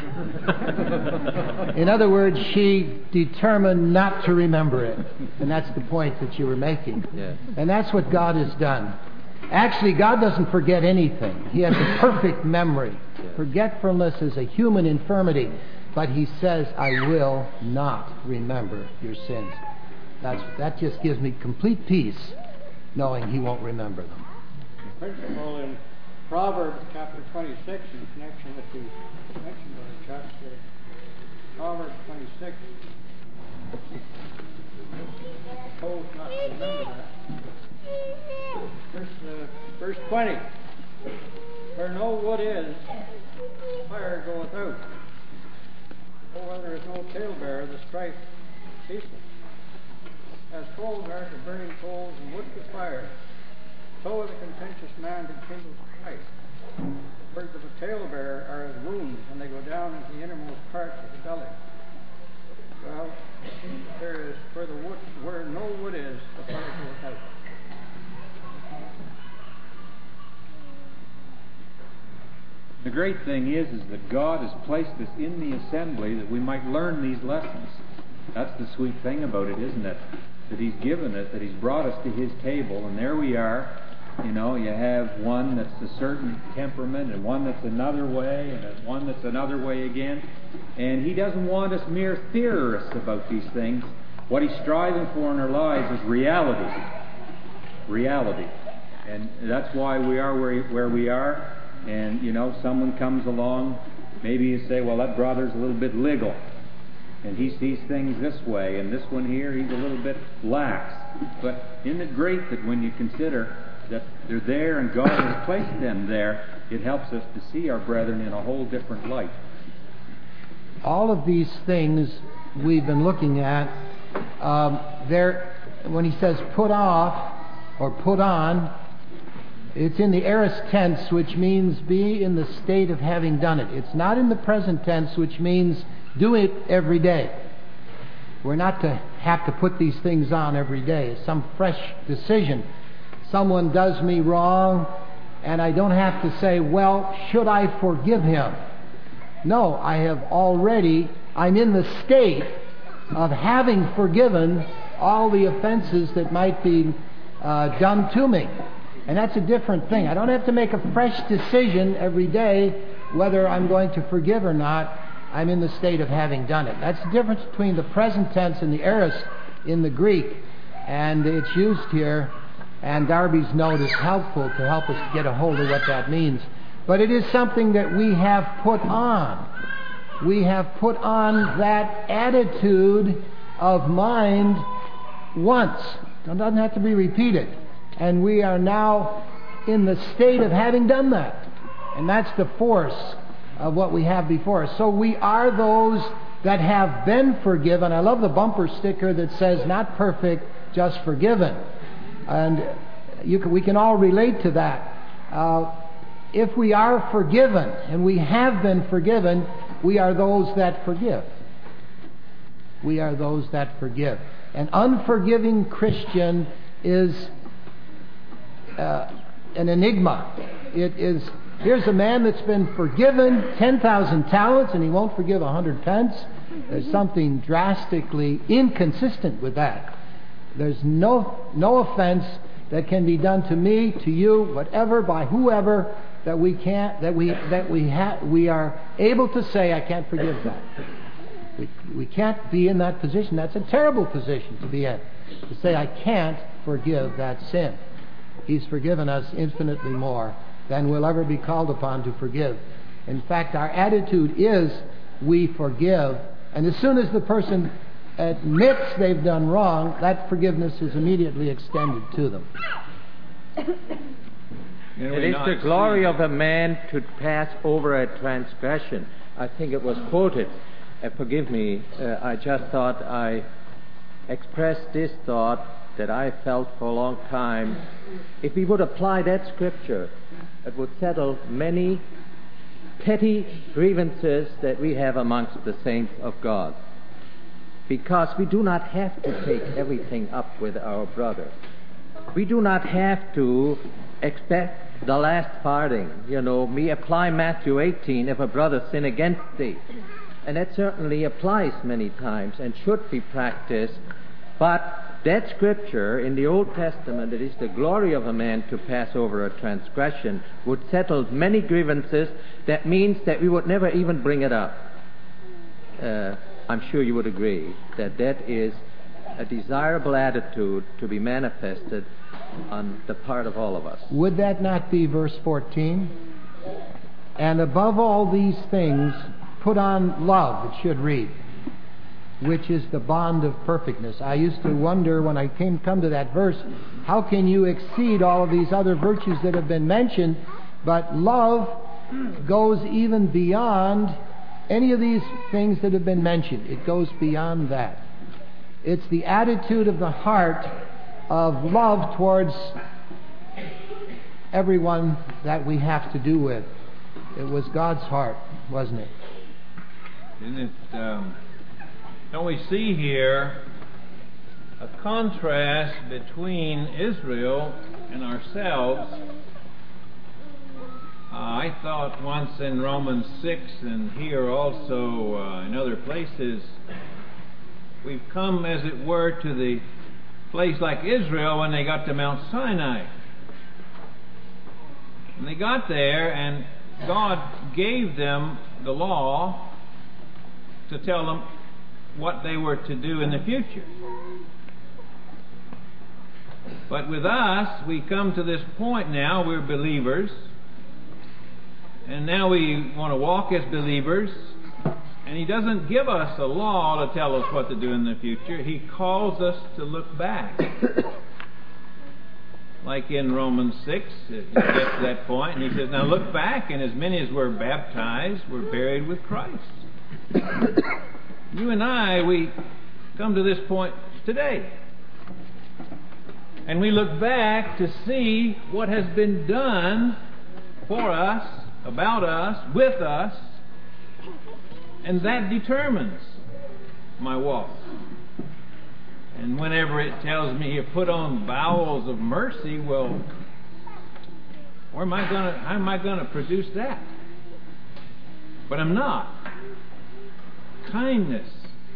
In other words, she determined not to remember it. And that's the point that you were making. Yes. And that's what God has done. Actually, God doesn't forget anything. He has a perfect memory. Yes. Forgetfulness is a human infirmity. But He says, I will not remember your sins. That's, that just gives me complete peace, knowing He won't remember them. Principle in Proverbs chapter twenty-six, in connection with the connection with the church here. Proverbs twenty-six. Told not to remember that. Verse, uh, verse twenty. Where no wood is, fire goeth out. Oh, where there is no talebearer, the strife ceases. As coals are to burning coals and wood to fire, so the contentious man that kindles strife. The words of a talebearer are as wounds when they go down into the innermost parts of the belly. Well, there is where the wood, where no wood is, the fire goes out. The great thing is, is that God has placed us in the assembly that we might learn these lessons. That's the sweet thing about it, isn't it? That He's given us, that He's brought us to His table, and there we are. You know, you have one that's a certain temperament, and one that's another way, and one that's another way again. And He doesn't want us mere theorists about these things. What He's striving for in our lives is reality. Reality. And that's why we are where, where we are. And, you know, someone comes along, maybe you say, well, that brother's a little bit legal, and he sees things this way, and this one here, he's a little bit lax. But isn't it great that when you consider that they're there and God has placed them there, it helps us to see our brethren in a whole different light. All of these things we've been looking at, um, there, when he says put off or put on, it's in the aorist tense, which means be in the state of having done it. It's not in the present tense, which means do it every day. We're not to have to put these things on every day. It's some fresh decision. Someone does me wrong, and I don't have to say, well, should I forgive him? No, I have already, I'm in the state of having forgiven all the offenses that might be uh, done to me. And that's a different thing. I don't have to make a fresh decision every day whether I'm going to forgive or not. I'm in the state of having done it. That's the difference between the present tense and the aorist in the Greek. And it's used here, and Darby's note is helpful to help us get a hold of what that means. But it is something that we have put on. We have put on that attitude of mind once. It doesn't have to be repeated. And we are now in the state of having done that. And that's the force of what we have before us. So we are those that have been forgiven. I love the bumper sticker that says, not perfect, just forgiven. And you can, we can all relate to that. Uh, if we are forgiven, and we have been forgiven, we are those that forgive. We are those that forgive. An unforgiving Christian is Uh, an enigma. It is, here's a man that's been forgiven ten thousand talents and he won't forgive a hundred pence. There's something drastically inconsistent with that. There's no no offense that can be done to me, to you, whatever, by whoever, that we can't, that we that we ha- we are able to say, I can't forgive that. We, we can't be in that position. That's a terrible position to be in, to say I can't forgive that sin. He's forgiven us infinitely more than we'll ever be called upon to forgive. In fact, our attitude is we forgive, and as soon as the person admits they've done wrong, that forgiveness is immediately extended to them. It is the glory of a man to pass over a transgression. I think it was quoted. Uh, forgive me, uh, I just thought I expressed this thought that I felt for a long time. If we would apply that scripture, it would settle many petty grievances that we have amongst the saints of God. Because we do not have to take everything up with our brother. We do not have to expect the last parting. You know, we apply Matthew eighteen, if a brother sin against thee. And that certainly applies many times and should be practiced. But that scripture in the Old Testament, it is the glory of a man to pass over a transgression, would settle many grievances. That means that we would never even bring it up. Uh, I'm sure you would agree that that is a desirable attitude to be manifested on the part of all of us. Would that not be verse fourteen? And above all these things, put on love, it should read, which is the bond of perfectness. I used to wonder when I came come to that verse, how can you exceed all of these other virtues that have been mentioned? But love goes even beyond any of these things that have been mentioned. It goes beyond that. It's the attitude of the heart of love towards everyone that we have to do with. It was God's heart, wasn't it? Isn't it, um, don't we see here a contrast between Israel and ourselves? Uh, I thought once in Romans six and here also uh, in other places, we've come, as it were, to the place like Israel when they got to Mount Sinai. And they got there, and God gave them the law to tell them what they were to do in the future. But with us, we come to this point now, we're believers, and now we want to walk as believers, and He doesn't give us a law to tell us what to do in the future. He calls us to look back. Like in Romans six, He gets to that point, and He says, now look back, and as many as were baptized were buried with Christ. You and I, we come to this point today. And we look back to see what has been done for us, about us, with us, and that determines my walk. And whenever it tells me you put on bowels of mercy, well, where am I gonna how am I gonna produce that? But I'm not. Kindness.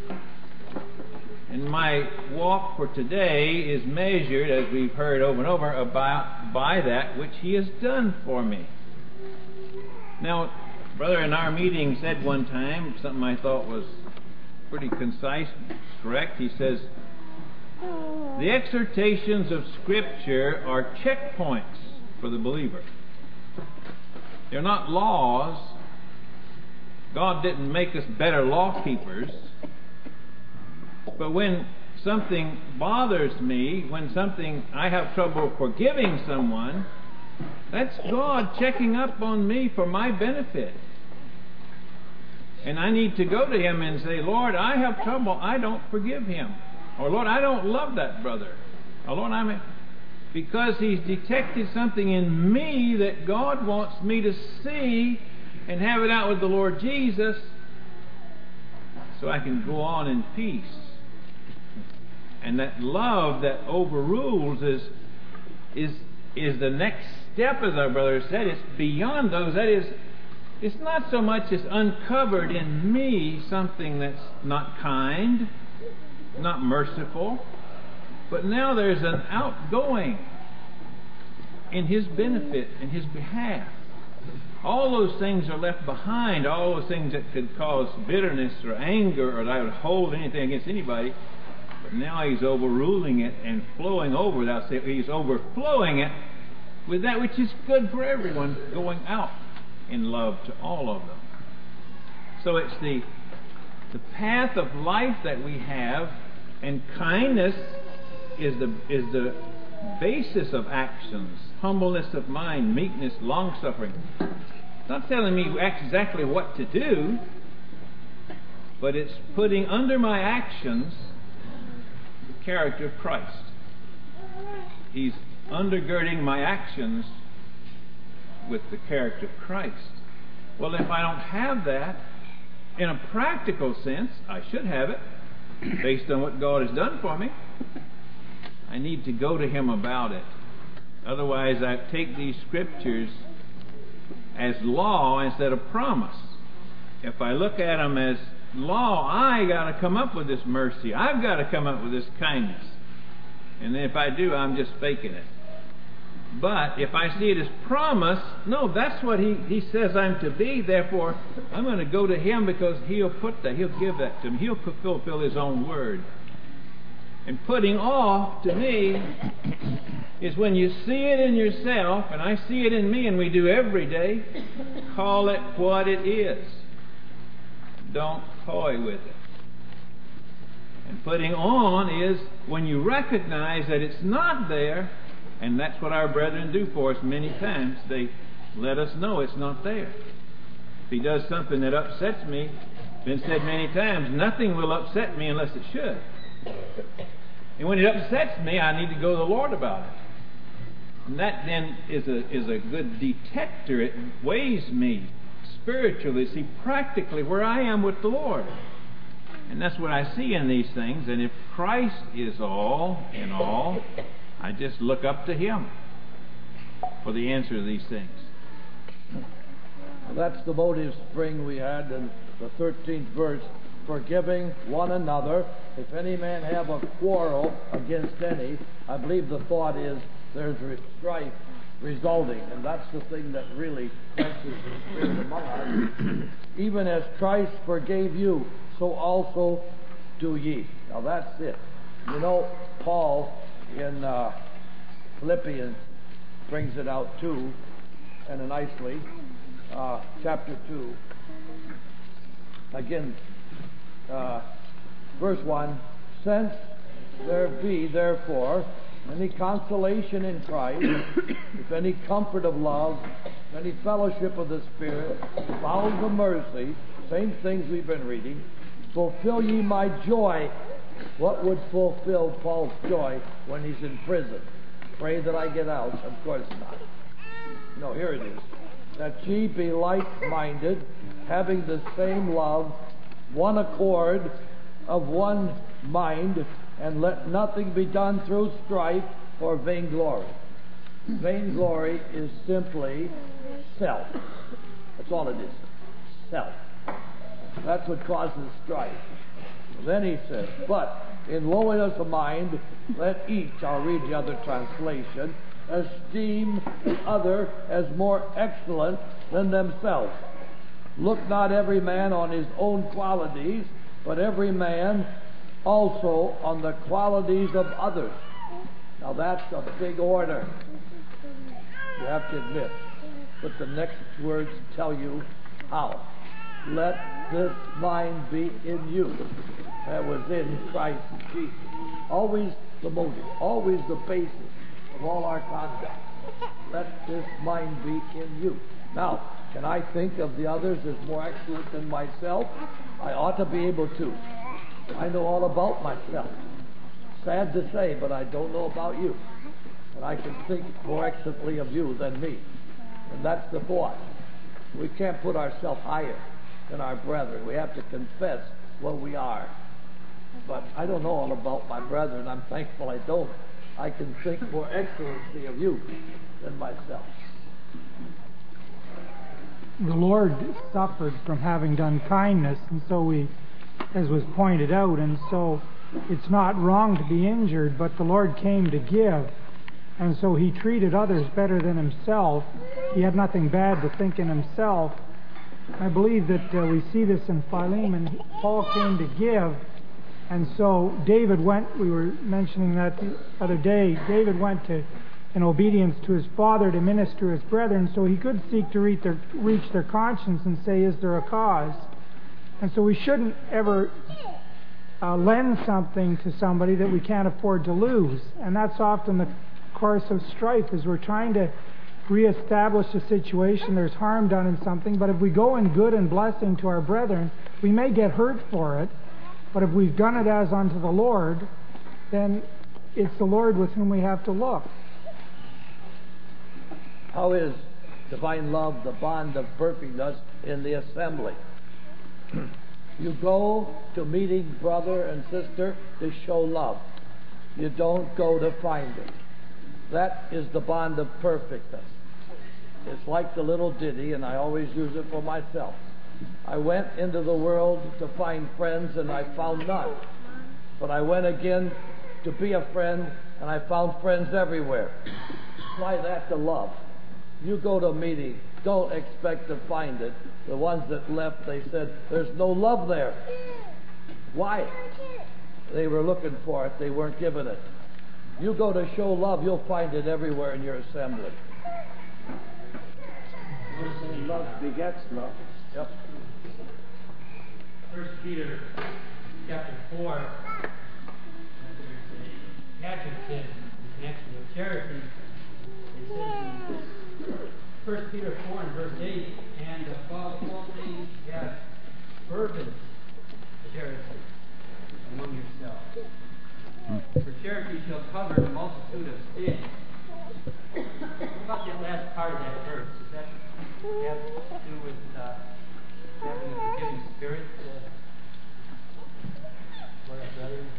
And my walk for today is measured, as we've heard over and over, about by that which He has done for me. Now, brother in our meeting said one time something I thought was pretty concise, correct. He says, the exhortations of Scripture are checkpoints for the believer. They're not laws. God didn't make us better law keepers. But when something bothers me, when something I have trouble forgiving someone, that's God checking up on me for my benefit. And I need to go to Him and say, Lord, I have trouble. I don't forgive him. Or, Lord, I don't love that brother. Or, Lord, I'm... Because He's detected something in me that God wants me to see and have it out with the Lord Jesus so I can go on in peace. And that love that overrules is is is the next step, as our brother said. It's beyond those. That is, it's not so much as uncovered in me something that's not kind, not merciful, but now there's an outgoing in His benefit, in His behalf. All those things are left behind, all those things that could cause bitterness or anger or that I would hold anything against anybody. But now He's overruling it and flowing over that. He's overflowing it with that which is good for everyone, going out in love to all of them. So it's the the path of life that we have, and kindness is the is the basis of actions. Humbleness of mind, meekness, long-suffering. It's not telling me exactly what to do, but it's putting under my actions the character of Christ. He's undergirding my actions with the character of Christ. Well, if I don't have that, in a practical sense, I should have it, based on what God has done for me. I need to go to Him about it. Otherwise, I take these scriptures as law instead of promise. If I look at them as law, I got to come up with this mercy. I've got to come up with this kindness. And then if I do, I'm just faking it. But if I see it as promise, no, that's what he, he says I'm to be. Therefore, I'm going to go to Him because He'll put that, He'll give that to me. He'll fulfill His own word. And putting off, to me, is when you see it in yourself, and I see it in me, and we do every day, call it what it is. Don't toy with it. And putting on is when you recognize that it's not there, and that's what our brethren do for us many times. They let us know it's not there. If he does something that upsets me, it's been said many times, nothing will upset me unless it should. And when it upsets me, I need to go to the Lord about it. And that then is a is a good detector. It weighs me spiritually, see practically where I am with the Lord. And that's what I see in these things. And if Christ is all in all, I just look up to Him for the answer to these things. That's the motive spring we had in the thirteenth verse. Forgiving one another, if any man have a quarrel against any, I believe the thought is there's strife resulting, and that's the thing that really quenches the spirit among us. Even as Christ forgave you, so also do ye. Now that's it. You know, Paul in uh, Philippians brings it out too, and nicely, uh, chapter two. Again, uh, verse one, since there be therefore any consolation in Christ, if any comfort of love, any fellowship of the Spirit, bowels of mercy, same things we've been reading, fulfill ye my joy. What would fulfill Paul's joy when he's in prison? Pray that I get out? Of course not. No, here it is. That ye be like-minded, having the same love, one accord, of one mind, and let nothing be done through strife or vainglory. Vainglory is simply self. That's all it is. Self. That's what causes strife. Then he says, but in lowliness of mind, let each, I'll read the other translation, esteem the other as more excellent than themselves. Look not every man on his own qualities, but every man also on the qualities of others. Now that's a big order, you have to admit. But the next words tell you how. Let this mind be in you that was in Christ Jesus. Always the motive, always the basis of all our conduct. Let this mind be in you. Now, can I think of the others as more excellent than myself? I ought to be able to. I know all about myself. Sad to say, but I don't know about you. And I can think more excellently of you than me. And that's the thought. We can't put ourselves higher than our brethren. We have to confess what we are. But I don't know all about my brethren. I'm thankful I don't. I can think more excellency of you than myself. The Lord suffered from having done kindness, and so we, as was pointed out, and so it's not wrong to be injured, but the Lord came to give, and so He treated others better than Himself. He had nothing bad to think in Himself. I believe that uh, we see this in Philemon. Paul came to give, and so David went, we were mentioning that the other day, David went to in obedience to his father to minister his brethren, so he could seek to reach their, reach their conscience and say, is there a cause? And so we shouldn't ever uh, lend something to somebody that we can't afford to lose. And that's often the course of strife, is we're trying to reestablish a situation, there's harm done in something, but if we go in good and blessing to our brethren, we may get hurt for it, but if we've done it as unto the Lord, then it's the Lord with whom we have to look. How is divine love the bond of perfectness in the assembly. You go to meeting brother and sister to show love. You don't go to find it. That is the bond of perfectness. It's like the little ditty, and I always use it for myself. I went into the world to find friends, and I found none. But I went again to be a friend, and I found friends everywhere. Apply that to love. You go to a meeting, don't expect to find it. The ones that left, they said, there's no love there. Why? They were looking for it. They weren't given it. You go to show love, you'll find it everywhere in your assembly. Love begets love. Yep. First Peter chapter four, there's a adjective in connection with charity. It says in First Peter four and verse eight, and above all things have fervent charity among yourselves. For charity shall cover the multitude of sins. What about that last part of that verse? Does that have to do with uh, having a forgiving spirit uh, for our brothers?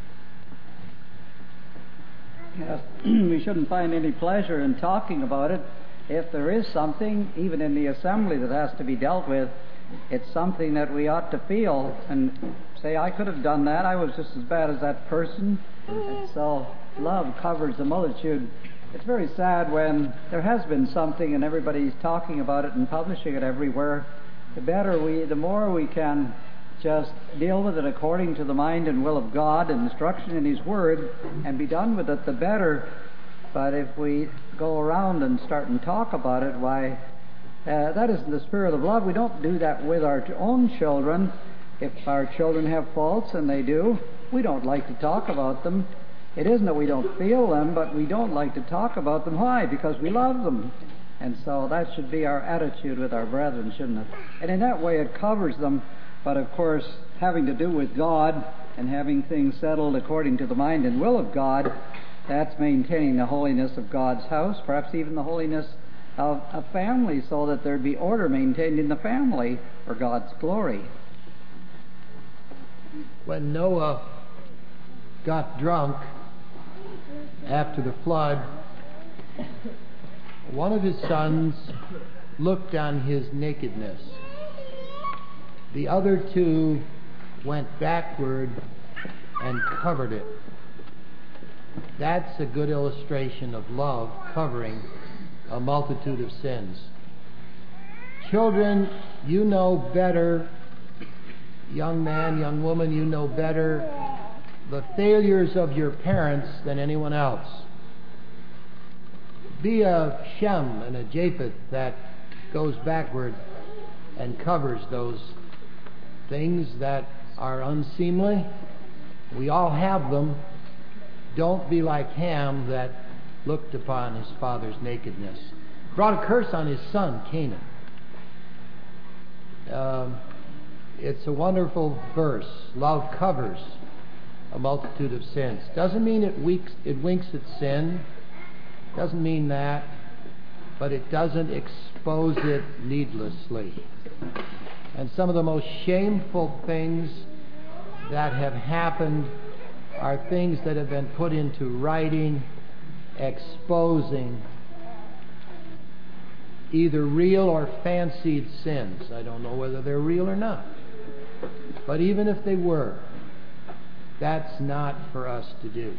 Yes, we shouldn't find any pleasure in talking about it. If there is something, even in the assembly, that has to be dealt with, it's something that we ought to feel and say, I could have done that. I was just as bad as that person. And so love covers the multitude. It's very sad when there has been something and everybody's talking about it and publishing it everywhere. The better we, the more we can just deal with it according to the mind and will of God and instruction in His Word and be done with it, the better. But if we go around and start and talk about it, why, uh, that isn't the spirit of love. We don't do that with our own children. If our children have faults, and they do, we don't like to talk about them. It isn't that we don't feel them, but we don't like to talk about them. Why? Because we love them. And so that should be our attitude with our brethren, shouldn't it? And in that way it covers them. But of course, having to do with God and having things settled according to the mind and will of God, that's maintaining the holiness of God's house, perhaps even the holiness of a family, so that there be order maintained in the family for God's glory. When Noah got drunk after the flood, one of his sons looked on his nakedness. The other two went backward and covered it. That's a good illustration of love covering a multitude of sins. Children, you know better. Young man, young woman, you know better the failures of your parents than anyone else. Be a Shem and a Japheth that goes backward and covers those things that are unseemly. We all have them. Don't be like Ham that looked upon his father's nakedness. Brought a curse on his son, Canaan. Um, it's a wonderful verse. Love covers a multitude of sins. Doesn't mean it winks, it winks at sin. Doesn't mean that. But it doesn't expose it needlessly. And some of the most shameful things that have happened are things that have been put into writing, exposing either real or fancied sins. I don't know whether they're real or not. But even if they were, that's not for us to do.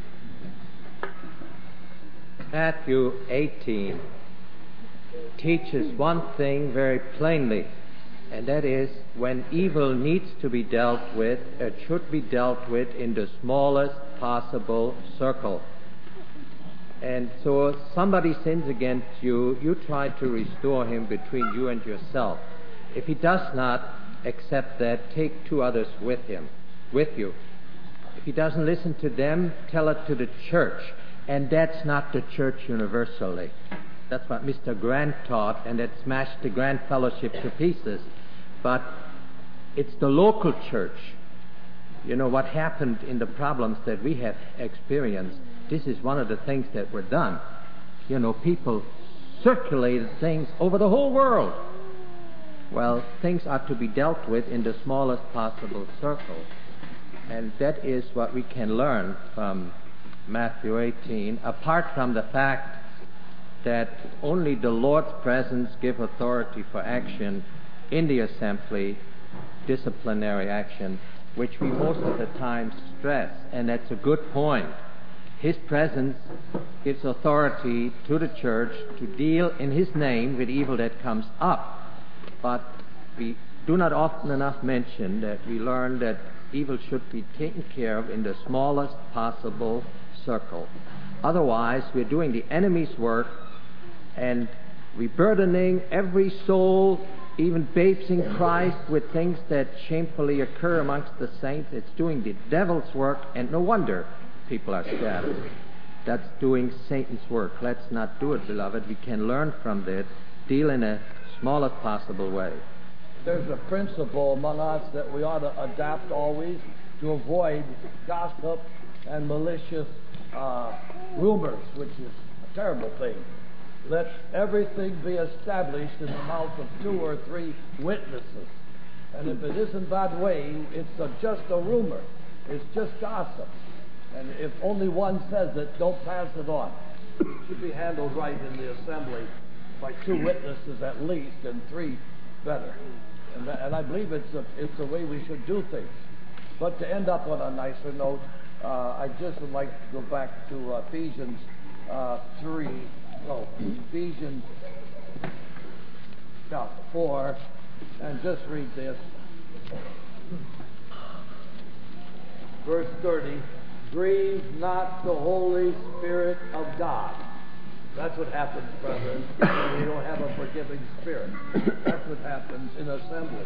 Matthew eighteen teaches one thing very plainly, and that is when evil needs to be dealt with, it should be dealt with in the smallest possible circle. And so if somebody sins against you, you try to restore him between you and yourself. If he does not accept that, take two others with him, with you. If he doesn't listen to them, tell it to the church. And that's not the church universally. That's what Mister Grant taught, and that smashed the Grant Fellowship to pieces. But it's the local church. You know, what happened in the problems that we have experienced, this is one of the things that were done. You know, people circulated things over the whole world. well, things are to be dealt with in the smallest possible circle. And that is what we can learn from Matthew eighteen, apart from the fact that only the Lord's presence gives authority for action in the assembly, disciplinary action, which we most of the time stress, and that's a good point. His presence gives authority to the church to deal in His name with evil that comes up. But we do not often enough mention that we learn that evil should be taken care of in the smallest possible circle. Otherwise, we're doing the enemy's work, and we're burdening every soul, even babes in Christ, with things that shamefully occur amongst the saints. It's doing the devil's work, and no wonder people are scattered. That's doing Satan's work. Let's not do it, beloved. We can learn from that, deal in a smallest possible way. There's a principle among us that we ought to adapt always to avoid gossip and malicious uh, rumors, which is a terrible thing. Let everything be established in the mouth of two or three witnesses. And if it isn't that way, it's a, just a rumor. It's just gossip. And if only one says it, don't pass it on. It should be handled right in the assembly by two witnesses at least, and three better. And, that, and I believe it's a, it's the way we should do things. But to end up on a nicer note, uh, I just would like to go back to uh, Ephesians uh, three, no, Ephesians yeah, four, and just read this. Verse thirty, grieve not the Holy Spirit of God. That's what happens, brethren, when you don't have a forgiving spirit. That's what happens in assembly.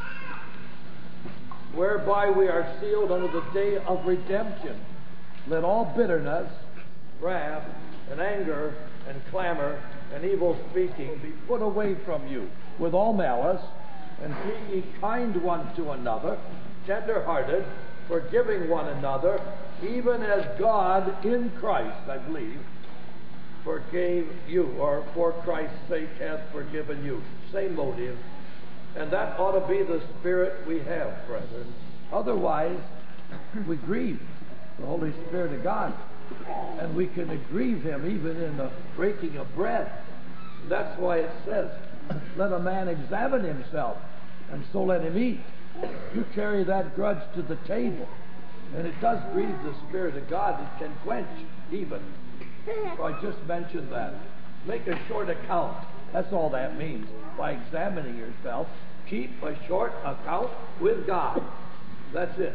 Whereby we are sealed unto the day of redemption. Let all bitterness, wrath, and anger, and clamor, and evil speaking be put away from you, with all malice, and be ye kind one to another, tender-hearted, forgiving one another, even as God in Christ, I believe, forgave you, or for Christ's sake hath forgiven you. Same motive. And that ought to be the spirit we have, brethren. Otherwise, we grieve the Holy Spirit of God. And we can grieve Him even in the breaking of bread. That's why it says, let a man examine himself, and so let him eat. You carry that grudge to the table, and it does grieve the Spirit of God. It can quench even. So I just mentioned that. Make a short account. That's all that means. By examining yourself, keep a short account with God. That's it.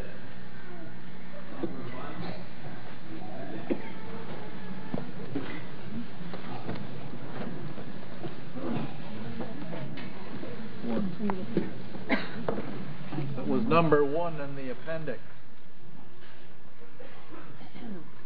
That was number one in the appendix.